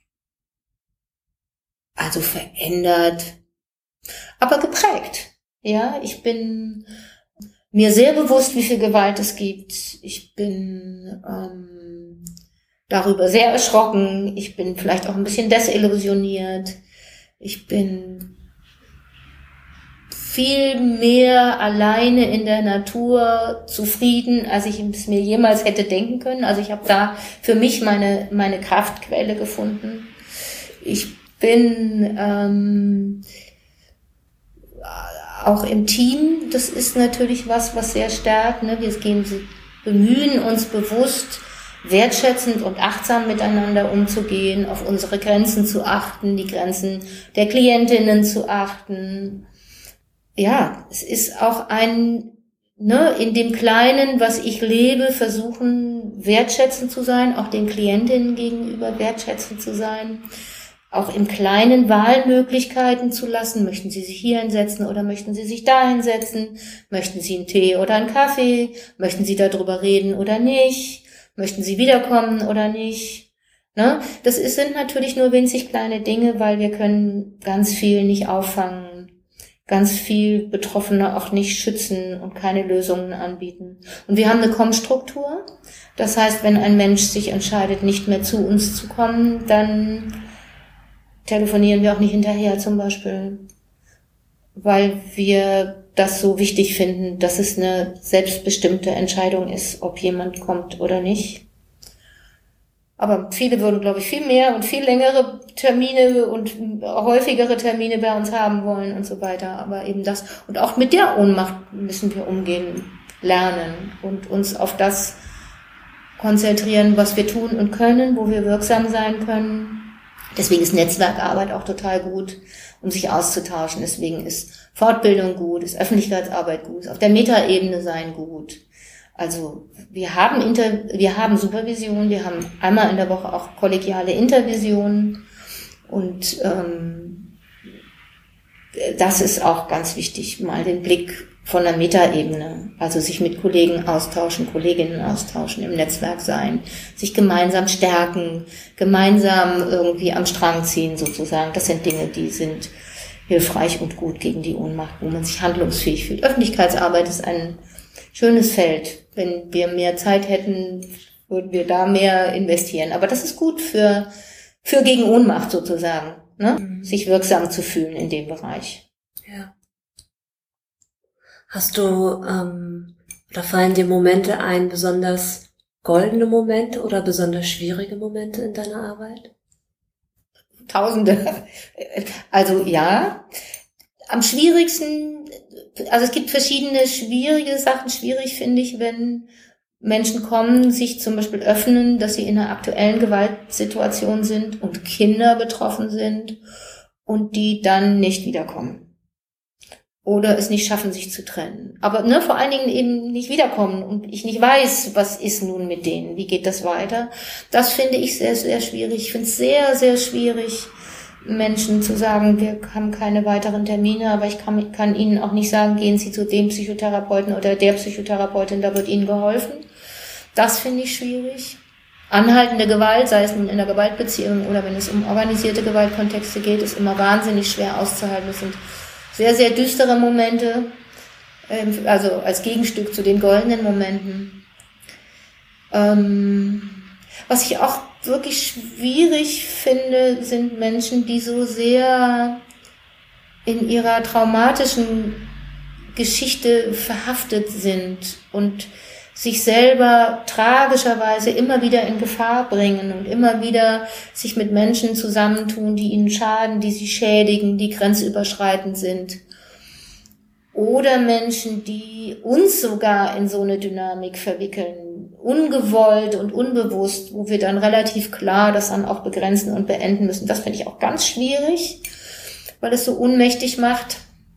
verändert, aber geprägt. Ja, ich bin mir sehr bewusst, wie viel Gewalt es gibt. Ich bin darüber sehr erschrocken. Ich bin vielleicht auch ein bisschen desillusioniert. Ich bin viel mehr alleine in der Natur zufrieden, als ich es mir jemals hätte denken können. Also ich habe da für mich meine Kraftquelle gefunden. Ich bin auch im Team, das ist natürlich was sehr stark. Ne? Wir bemühen uns bewusst, wertschätzend und achtsam miteinander umzugehen, auf unsere Grenzen zu achten, die Grenzen der Klientinnen zu achten. Ja, es ist auch in dem Kleinen, was ich lebe, versuchen wertschätzend zu sein, auch den Klientinnen gegenüber wertschätzend zu sein, auch im Kleinen Wahlmöglichkeiten zu lassen. Möchten Sie sich hier hinsetzen oder möchten Sie sich da hinsetzen? Möchten Sie einen Tee oder einen Kaffee? Möchten Sie darüber reden oder nicht? Möchten Sie wiederkommen oder nicht? Ne? Das sind natürlich nur winzig kleine Dinge, weil wir können ganz viel nicht auffangen, ganz viel Betroffene auch nicht schützen und keine Lösungen anbieten. Und wir haben eine Kommstruktur. Das heißt, wenn ein Mensch sich entscheidet, nicht mehr zu uns zu kommen, dann telefonieren wir auch nicht hinterher zum Beispiel, weil wir das so wichtig finden, dass es eine selbstbestimmte Entscheidung ist, ob jemand kommt oder nicht. Aber viele würden, glaube ich, viel mehr und viel längere Termine und häufigere Termine bei uns haben wollen und so weiter. Aber eben das. Und auch mit der Ohnmacht müssen wir umgehen, lernen und uns auf das konzentrieren, was wir tun und können, wo wir wirksam sein können. Deswegen ist Netzwerkarbeit auch total gut, um sich auszutauschen. Deswegen ist Fortbildung gut, ist Öffentlichkeitsarbeit gut, ist auf der Metaebene sein gut. Also wir haben Supervision, wir haben einmal in der Woche auch kollegiale Intervisionen und das ist auch ganz wichtig, mal den Blick von der Metaebene, also sich mit Kollegen austauschen, Kolleginnen austauschen, im Netzwerk sein, sich gemeinsam stärken, gemeinsam irgendwie am Strang ziehen sozusagen. Das sind Dinge, die sind hilfreich und gut gegen die Ohnmacht, wo man sich handlungsfähig fühlt. Öffentlichkeitsarbeit ist ein schönes Feld. Wenn wir mehr Zeit hätten, würden wir da mehr investieren. Aber das ist gut für gegen Ohnmacht sozusagen, ne? Sich wirksam zu fühlen in dem Bereich. Ja. Hast du, oder fallen dir Momente ein, besonders goldene Momente oder besonders schwierige Momente in deiner Arbeit? Tausende. Also ja. Am schwierigsten, also es gibt verschiedene schwierige Sachen. Schwierig finde ich, wenn Menschen kommen, sich zum Beispiel öffnen, dass sie in einer aktuellen Gewaltsituation sind und Kinder betroffen sind und die dann nicht wiederkommen. Oder es nicht schaffen, sich zu trennen. Aber vor allen Dingen eben nicht wiederkommen und ich nicht weiß, was ist nun mit denen, wie geht das weiter. Das finde ich sehr, sehr schwierig. Ich finde es sehr, sehr schwierig, Menschen zu sagen, wir haben keine weiteren Termine, aber ich kann ihnen auch nicht sagen, gehen Sie zu dem Psychotherapeuten oder der Psychotherapeutin, da wird Ihnen geholfen. Das finde ich schwierig. Anhaltende Gewalt, sei es nun in einer Gewaltbeziehung oder wenn es um organisierte Gewaltkontexte geht, ist immer wahnsinnig schwer auszuhalten. Das sind sehr, sehr düstere Momente, also als Gegenstück zu den goldenen Momenten. Was ich auch wirklich schwierig finde, sind Menschen, die so sehr in ihrer traumatischen Geschichte verhaftet sind und sich selber tragischerweise immer wieder in Gefahr bringen und immer wieder sich mit Menschen zusammentun, die ihnen schaden, die sie schädigen, die grenzüberschreitend sind. Oder Menschen, die uns sogar in so eine Dynamik verwickeln, ungewollt und unbewusst, wo wir dann relativ klar das dann auch begrenzen und beenden müssen. Das finde ich auch ganz schwierig, weil es so ohnmächtig macht.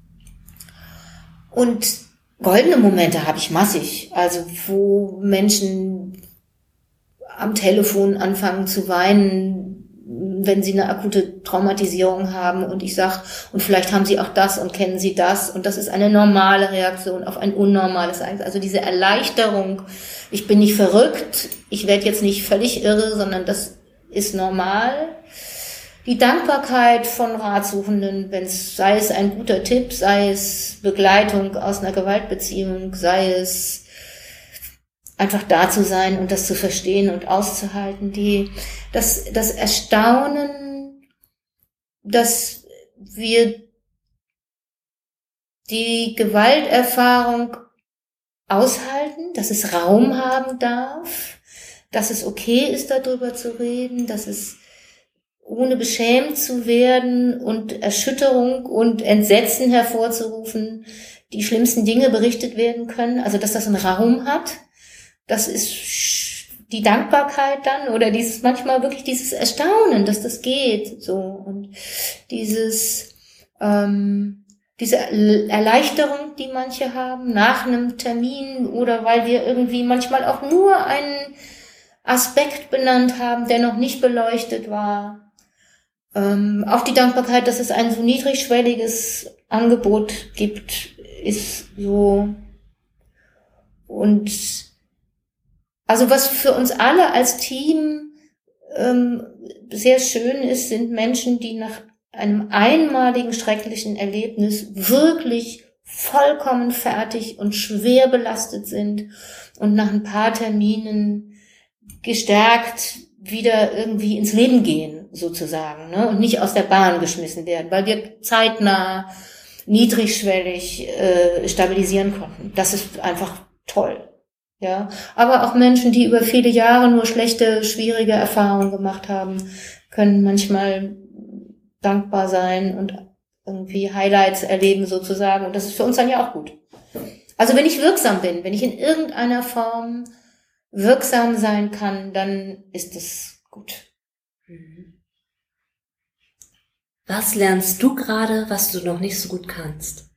Und goldene Momente habe ich massig, also wo Menschen am Telefon anfangen zu weinen, wenn sie eine akute Traumatisierung haben und ich sag, und vielleicht haben sie auch das und kennen sie das und das ist eine normale Reaktion auf ein unnormales Ereignis. Also diese Erleichterung, ich bin nicht verrückt, ich werde jetzt nicht völlig irre, sondern das ist normal. Die Dankbarkeit von Ratsuchenden, sei es ein guter Tipp, sei es Begleitung aus einer Gewaltbeziehung, sei es einfach da zu sein und das zu verstehen und auszuhalten, das Erstaunen, dass wir die Gewalterfahrung aushalten, dass es Raum haben darf, dass es okay ist, darüber zu reden, dass es ohne beschämt zu werden und Erschütterung und Entsetzen hervorzurufen, die schlimmsten Dinge berichtet werden können, also dass das einen Raum hat. Das ist die Dankbarkeit dann oder manchmal wirklich dieses Erstaunen, dass das geht, so, und diese Erleichterung, die manche haben nach einem Termin oder weil wir irgendwie manchmal auch nur einen Aspekt benannt haben, der noch nicht beleuchtet war. Auch die Dankbarkeit, dass es ein so niedrigschwelliges Angebot gibt, ist so. Und also was für uns alle als Team sehr schön ist, sind Menschen, die nach einem einmaligen schrecklichen Erlebnis wirklich vollkommen fertig und schwer belastet sind und nach ein paar Terminen gestärkt wieder irgendwie ins Leben gehen, sozusagen, ne? Und nicht aus der Bahn geschmissen werden, weil wir zeitnah, niedrigschwellig stabilisieren konnten. Das ist einfach toll. Ja, aber auch Menschen, die über viele Jahre nur schlechte, schwierige Erfahrungen gemacht haben, können manchmal dankbar sein und irgendwie Highlights erleben sozusagen. Und das ist für uns dann ja auch gut. Also wenn ich wirksam bin, wenn ich in irgendeiner Form wirksam sein kann, dann ist das gut. Was lernst du gerade, was du noch nicht so gut kannst?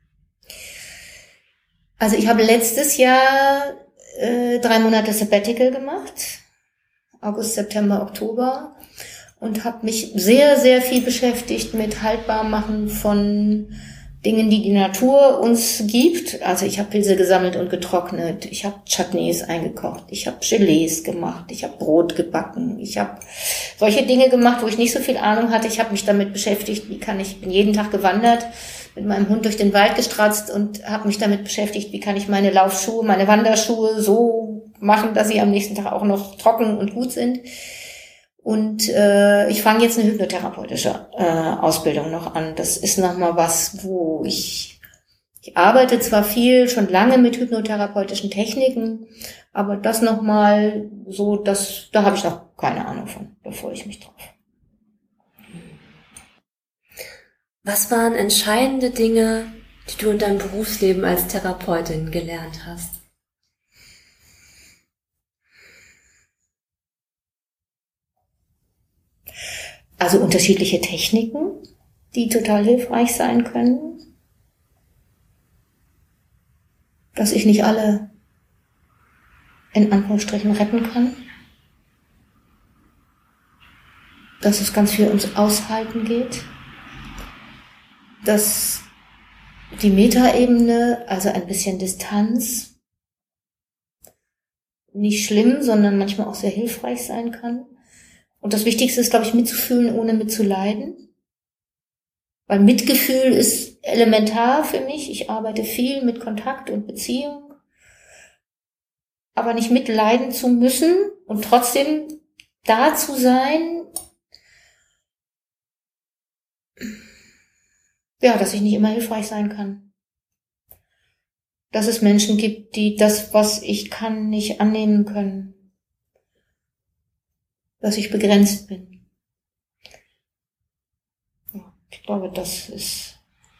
Also ich habe letztes Jahr 3 Monate Sabbatical gemacht, August, September, Oktober, und habe mich sehr, sehr viel beschäftigt mit Haltbarmachen von Dingen, die die Natur uns gibt. Also ich habe Pilze gesammelt und getrocknet, ich habe Chutneys eingekocht, ich habe Gelees gemacht, ich habe Brot gebacken, ich habe solche Dinge gemacht, wo ich nicht so viel Ahnung hatte. Ich habe mich damit beschäftigt, ich bin jeden Tag gewandert, mit meinem Hund durch den Wald gestratzt und habe mich damit beschäftigt, wie kann ich meine Laufschuhe, meine Wanderschuhe so machen, dass sie am nächsten Tag auch noch trocken und gut sind. Und ich fange jetzt eine hypnotherapeutische Ausbildung noch an. Das ist nochmal was, wo ich arbeite zwar viel, schon lange mit hypnotherapeutischen Techniken, aber das nochmal so, da habe ich noch keine Ahnung von, da freue ich mich drauf. Was waren entscheidende Dinge, die du in deinem Berufsleben als Therapeutin gelernt hast? Also unterschiedliche Techniken, die total hilfreich sein können. Dass ich nicht alle in Anführungsstrichen retten kann. Dass es ganz viel ums Aushalten geht. Dass die Metaebene, also ein bisschen Distanz, nicht schlimm, sondern manchmal auch sehr hilfreich sein kann. Und das Wichtigste ist, glaube ich, mitzufühlen, ohne mitzuleiden. Weil Mitgefühl ist elementar für mich. Ich arbeite viel mit Kontakt und Beziehung. Aber nicht mitleiden zu müssen und trotzdem da zu sein, ja, dass ich nicht immer hilfreich sein kann. Dass es Menschen gibt, die das, was ich kann, nicht annehmen können. Dass ich begrenzt bin. Ja, ich glaube, das ist...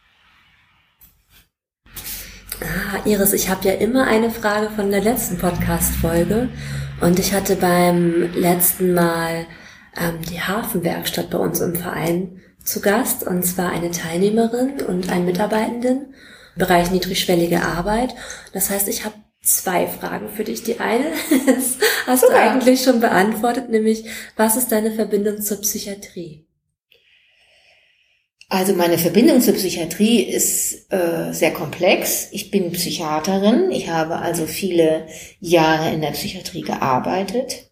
Iris, ich habe ja immer eine Frage von der letzten Podcast-Folge und ich hatte beim letzten Mal die Hafenwerkstatt bei uns im Verein zu Gast, und zwar eine Teilnehmerin und einen Mitarbeitenden im Bereich niedrigschwellige Arbeit. Das heißt, ich habe 2 Fragen für dich. Die eine hast du eigentlich schon beantwortet, nämlich, was ist deine Verbindung zur Psychiatrie? Also meine Verbindung zur Psychiatrie ist sehr komplex. Ich bin Psychiaterin. Ich habe also viele Jahre in der Psychiatrie gearbeitet.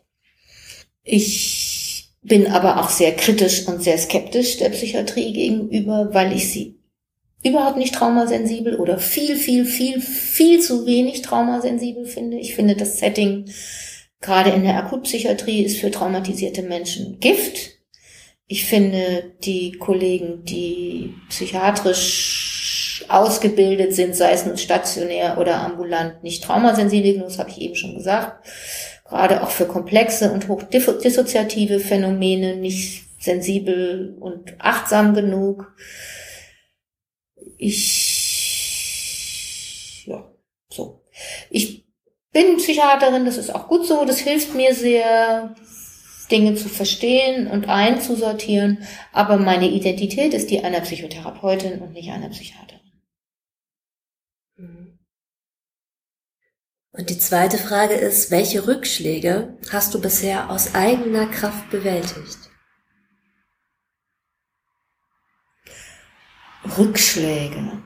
Ich bin aber auch sehr kritisch und sehr skeptisch der Psychiatrie gegenüber, weil ich sie überhaupt nicht traumasensibel oder viel zu wenig traumasensibel finde. Ich finde, das Setting gerade in der Akutpsychiatrie ist für traumatisierte Menschen Gift. Ich finde, die Kollegen, die psychiatrisch ausgebildet sind, sei es nun stationär oder ambulant, nicht traumasensibel genug, das habe ich eben schon gesagt. Gerade auch für komplexe und hochdissoziative Phänomene nicht sensibel und achtsam genug. Ich bin Psychiaterin, das ist auch gut so, das hilft mir sehr, Dinge zu verstehen und einzusortieren, aber meine Identität ist die einer Psychotherapeutin und nicht einer Psychiaterin. Und die zweite Frage ist, welche Rückschläge hast du bisher aus eigener Kraft bewältigt? Rückschläge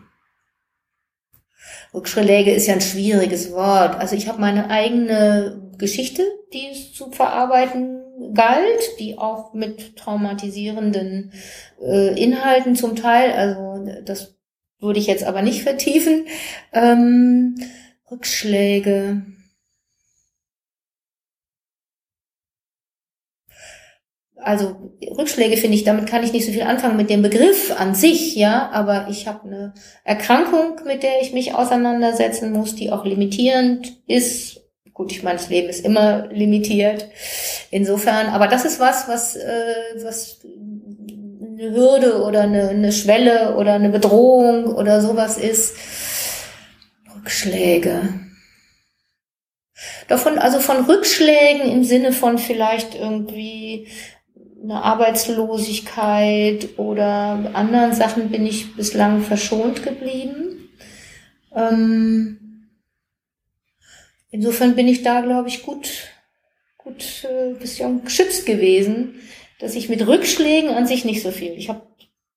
ist ja ein schwieriges Wort. Also ich habe meine eigene Geschichte, die es zu verarbeiten galt, die auch mit traumatisierenden Inhalten zum Teil, also das würde ich jetzt aber nicht vertiefen. Rückschläge. Also Rückschläge finde ich, damit kann ich nicht so viel anfangen mit dem Begriff an sich, ja, aber ich habe eine Erkrankung, mit der ich mich auseinandersetzen muss, die auch limitierend ist. Gut, ich meine, das Leben ist immer limitiert. Insofern, aber das ist was eine Hürde oder eine Schwelle oder eine Bedrohung oder sowas ist. Rückschläge. Also von Rückschlägen im Sinne von vielleicht irgendwie eine Arbeitslosigkeit oder anderen Sachen bin ich bislang verschont geblieben. Insofern bin ich da, glaube ich, gut bisschen geschützt gewesen, dass ich mit Rückschlägen an sich nicht so viel. Ich habe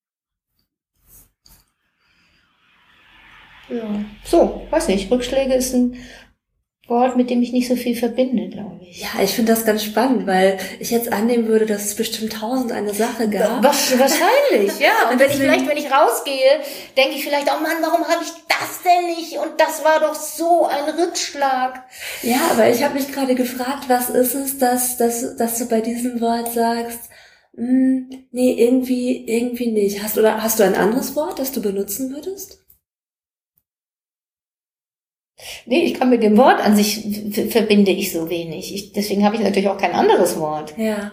weiß nicht, Rückschläge ist ein Wort, mit dem ich nicht so viel verbinde, glaube ich. Ja, ich finde das ganz spannend, weil ich jetzt annehmen würde, dass es bestimmt 1001 Sache gab. Wahrscheinlich, ja. Und wenn ich rausgehe, denke ich vielleicht, oh Mann, warum habe ich das denn nicht? Und das war doch so ein Rückschlag. Ja, aber ich habe mich gerade gefragt, was ist es, dass du bei diesem Wort sagst, nee, irgendwie nicht. Hast du ein anderes Wort, das du benutzen würdest? Nee, ich kann mit dem Wort an sich verbinde ich so wenig. Deswegen habe ich natürlich auch kein anderes Wort. Ja.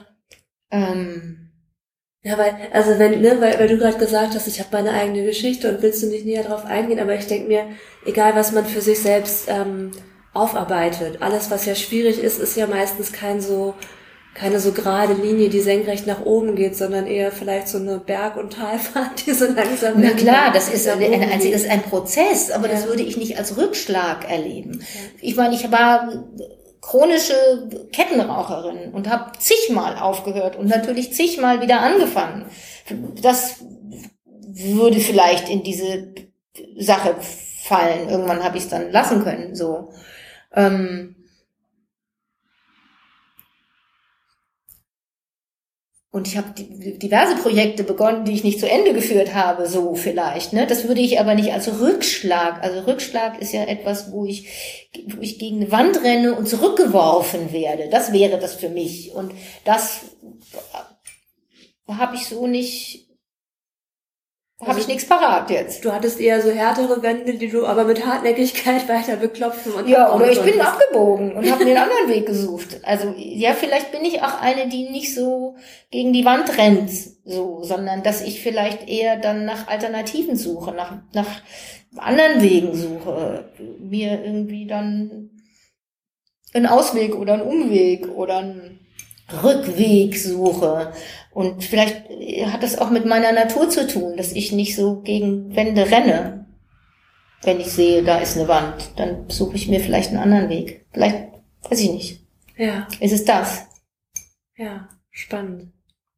Ja, weil du gerade gesagt hast, ich habe meine eigene Geschichte und willst du nicht näher drauf eingehen, aber ich denke mir, egal was man für sich selbst aufarbeitet, alles was ja schwierig ist, ist ja meistens keine so gerade Linie, die senkrecht nach oben geht, sondern eher vielleicht so eine Berg- und Talfahrt, die so langsam... Na klar, das ist ein Prozess, aber das würde ich nicht als Rückschlag erleben. Ja. Ich meine, ich war chronische Kettenraucherin und habe zigmal aufgehört und natürlich zigmal wieder angefangen. Das würde vielleicht in diese Sache fallen. Irgendwann habe ich es dann lassen können, so. Und ich habe diverse Projekte begonnen, die ich nicht zu Ende geführt habe, so vielleicht. Ne? Das würde ich aber nicht als Rückschlag. Also Rückschlag ist ja etwas, wo ich gegen eine Wand renne und zurückgeworfen werde. Das wäre das für mich. Und das habe ich so nicht... Habe ich nichts parat jetzt. Du hattest eher so härtere Wände, die du aber mit Hartnäckigkeit weiter beklopfen und... Ja, oder ich bin abgebogen und habe mir einen anderen Weg gesucht. Also ja, vielleicht bin ich auch eine, die nicht so gegen die Wand rennt, so, sondern dass ich vielleicht eher dann nach Alternativen suche, nach anderen Wegen suche, mir irgendwie dann einen Ausweg oder einen Umweg oder einen Rückweg suche. Und vielleicht hat das auch mit meiner Natur zu tun, dass ich nicht so gegen Wände renne. Wenn ich sehe, da ist eine Wand, dann suche ich mir vielleicht einen anderen Weg. Vielleicht, weiß ich nicht. Ja. Ist es das? Ja, spannend.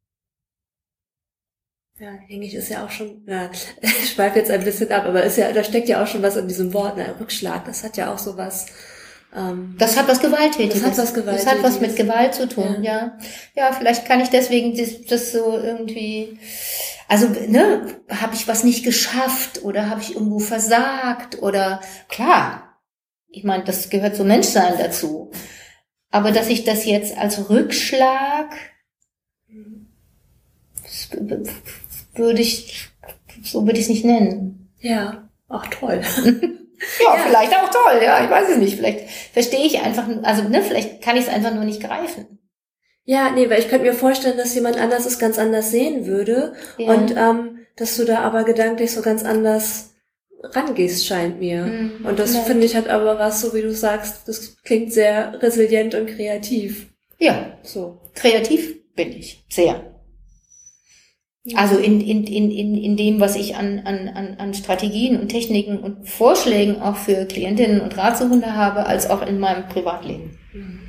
Ja, hängig ist ja auch schon, ich schweife jetzt ein bisschen ab, aber da steckt ja auch schon was in diesem Wort, Rückschlag, das hat ja auch so was. Das hat was Gewalttätiges. Das hat was mit Gewalt zu tun, ja. Ja, vielleicht kann ich deswegen das so irgendwie, also, habe ich was nicht geschafft oder habe ich irgendwo versagt oder, klar, ich meine, das gehört zum Menschsein dazu. Aber dass ich das jetzt als Rückschlag, würde ich es nicht nennen. Ja, ach toll. Ja, vielleicht auch toll, ja, ich weiß es nicht. Vielleicht verstehe ich einfach, also vielleicht kann ich es einfach nur nicht greifen. Ja, nee, weil ich könnte mir vorstellen, dass jemand anders es ganz anders sehen würde und dass du da aber gedanklich so ganz anders rangehst, scheint mir. Und das finde ich hat aber was, so wie du sagst, das klingt sehr resilient und kreativ. Ja, so. Kreativ bin ich. Sehr. Also in dem, was ich an Strategien und Techniken und Vorschlägen auch für Klientinnen und Ratsuchende habe, als auch in meinem Privatleben.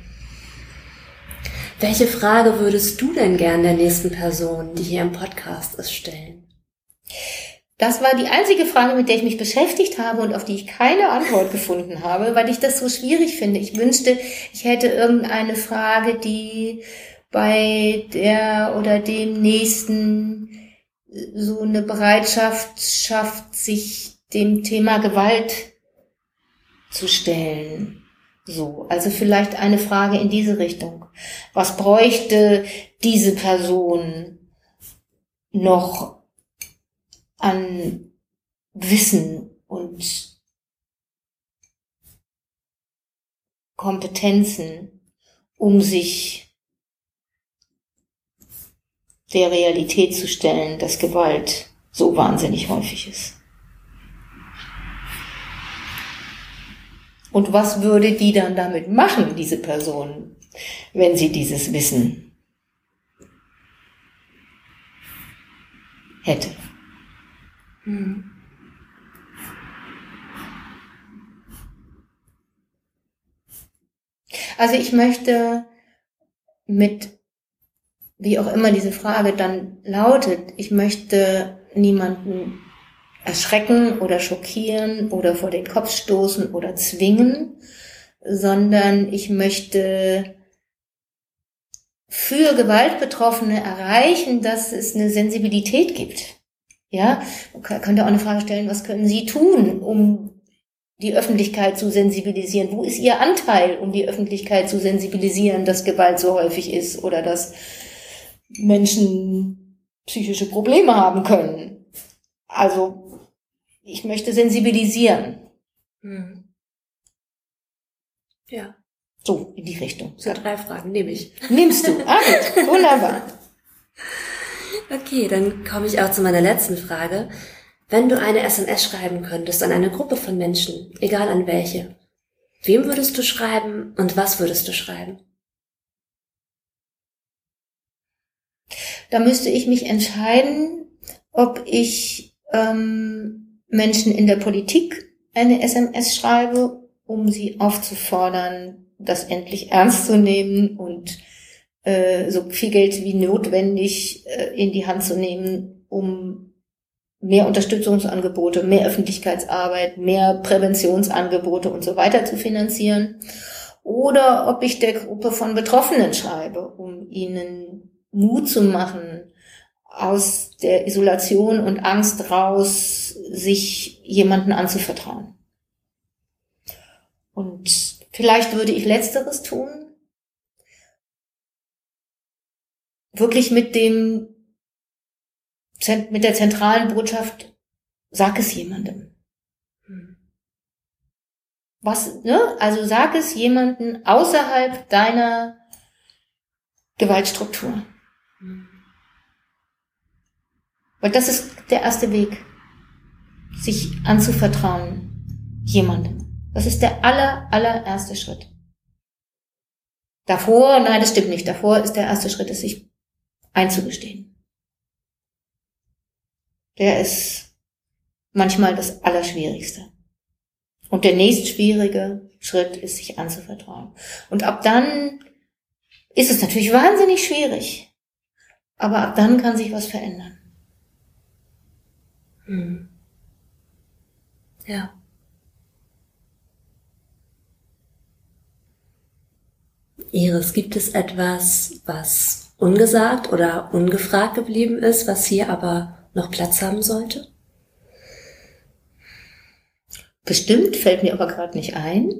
Welche Frage würdest du denn gern der nächsten Person, die hier im Podcast ist, stellen? Das war die einzige Frage, mit der ich mich beschäftigt habe und auf die ich keine Antwort gefunden habe, weil ich das so schwierig finde. Ich wünschte, ich hätte irgendeine Frage, die bei der oder dem Nächsten so eine Bereitschaft schafft, sich dem Thema Gewalt zu stellen. So, also vielleicht eine Frage in diese Richtung. Was bräuchte diese Person noch an Wissen und Kompetenzen, um sich der Realität zu stellen, dass Gewalt so wahnsinnig häufig ist. Und was würde die dann damit machen, diese Person, wenn sie dieses Wissen hätte? Also ich möchte wie auch immer diese Frage dann lautet, ich möchte niemanden erschrecken oder schockieren oder vor den Kopf stoßen oder zwingen, sondern ich möchte für Gewaltbetroffene erreichen, dass es eine Sensibilität gibt. Ja, man könnte auch eine Frage stellen, was können Sie tun, um die Öffentlichkeit zu sensibilisieren? Wo ist Ihr Anteil, um die Öffentlichkeit zu sensibilisieren, dass Gewalt so häufig ist oder dass Menschen psychische Probleme haben können? Also, ich möchte sensibilisieren. Ja. So, in die Richtung. So 3 Fragen nehme ich. Nimmst du? Ah, gut. Wunderbar. Okay, dann komme ich auch zu meiner letzten Frage. Wenn du eine SMS schreiben könntest an eine Gruppe von Menschen, egal an welche, wem würdest du schreiben und was würdest du schreiben? Da müsste ich mich entscheiden, ob ich Menschen in der Politik eine SMS schreibe, um sie aufzufordern, das endlich ernst zu nehmen und so viel Geld wie notwendig in die Hand zu nehmen, um mehr Unterstützungsangebote, mehr Öffentlichkeitsarbeit, mehr Präventionsangebote und so weiter zu finanzieren. Oder ob ich der Gruppe von Betroffenen schreibe, um ihnen Mut zu machen, aus der Isolation und Angst raus, sich jemanden anzuvertrauen. Und vielleicht würde ich Letzteres tun, wirklich mit der zentralen Botschaft, sag es jemandem. Was, ne? Also sag es jemandem außerhalb deiner Gewaltstruktur. Weil das ist der erste Weg, sich anzuvertrauen, jemandem. Das ist der allererste Schritt. Davor, nein, das stimmt nicht, davor ist der erste Schritt, es sich einzugestehen. Der ist manchmal das Allerschwierigste. Und der nächstschwierige Schritt ist, sich anzuvertrauen. Und ab dann ist es natürlich wahnsinnig schwierig. Aber ab dann kann sich was verändern. Ja. Iris, gibt es etwas, was ungesagt oder ungefragt geblieben ist, was hier aber noch Platz haben sollte? Bestimmt, fällt mir aber gerade nicht ein.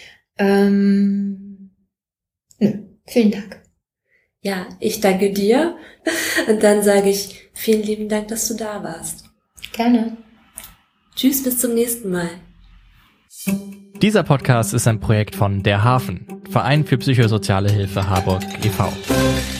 Vielen Dank. Ja, ich danke dir. Und dann sage ich vielen lieben Dank, dass du da warst. Gerne. Tschüss, bis zum nächsten Mal. Dieser Podcast ist ein Projekt von Der Hafen, Verein für psychosoziale Hilfe Harburg e.V.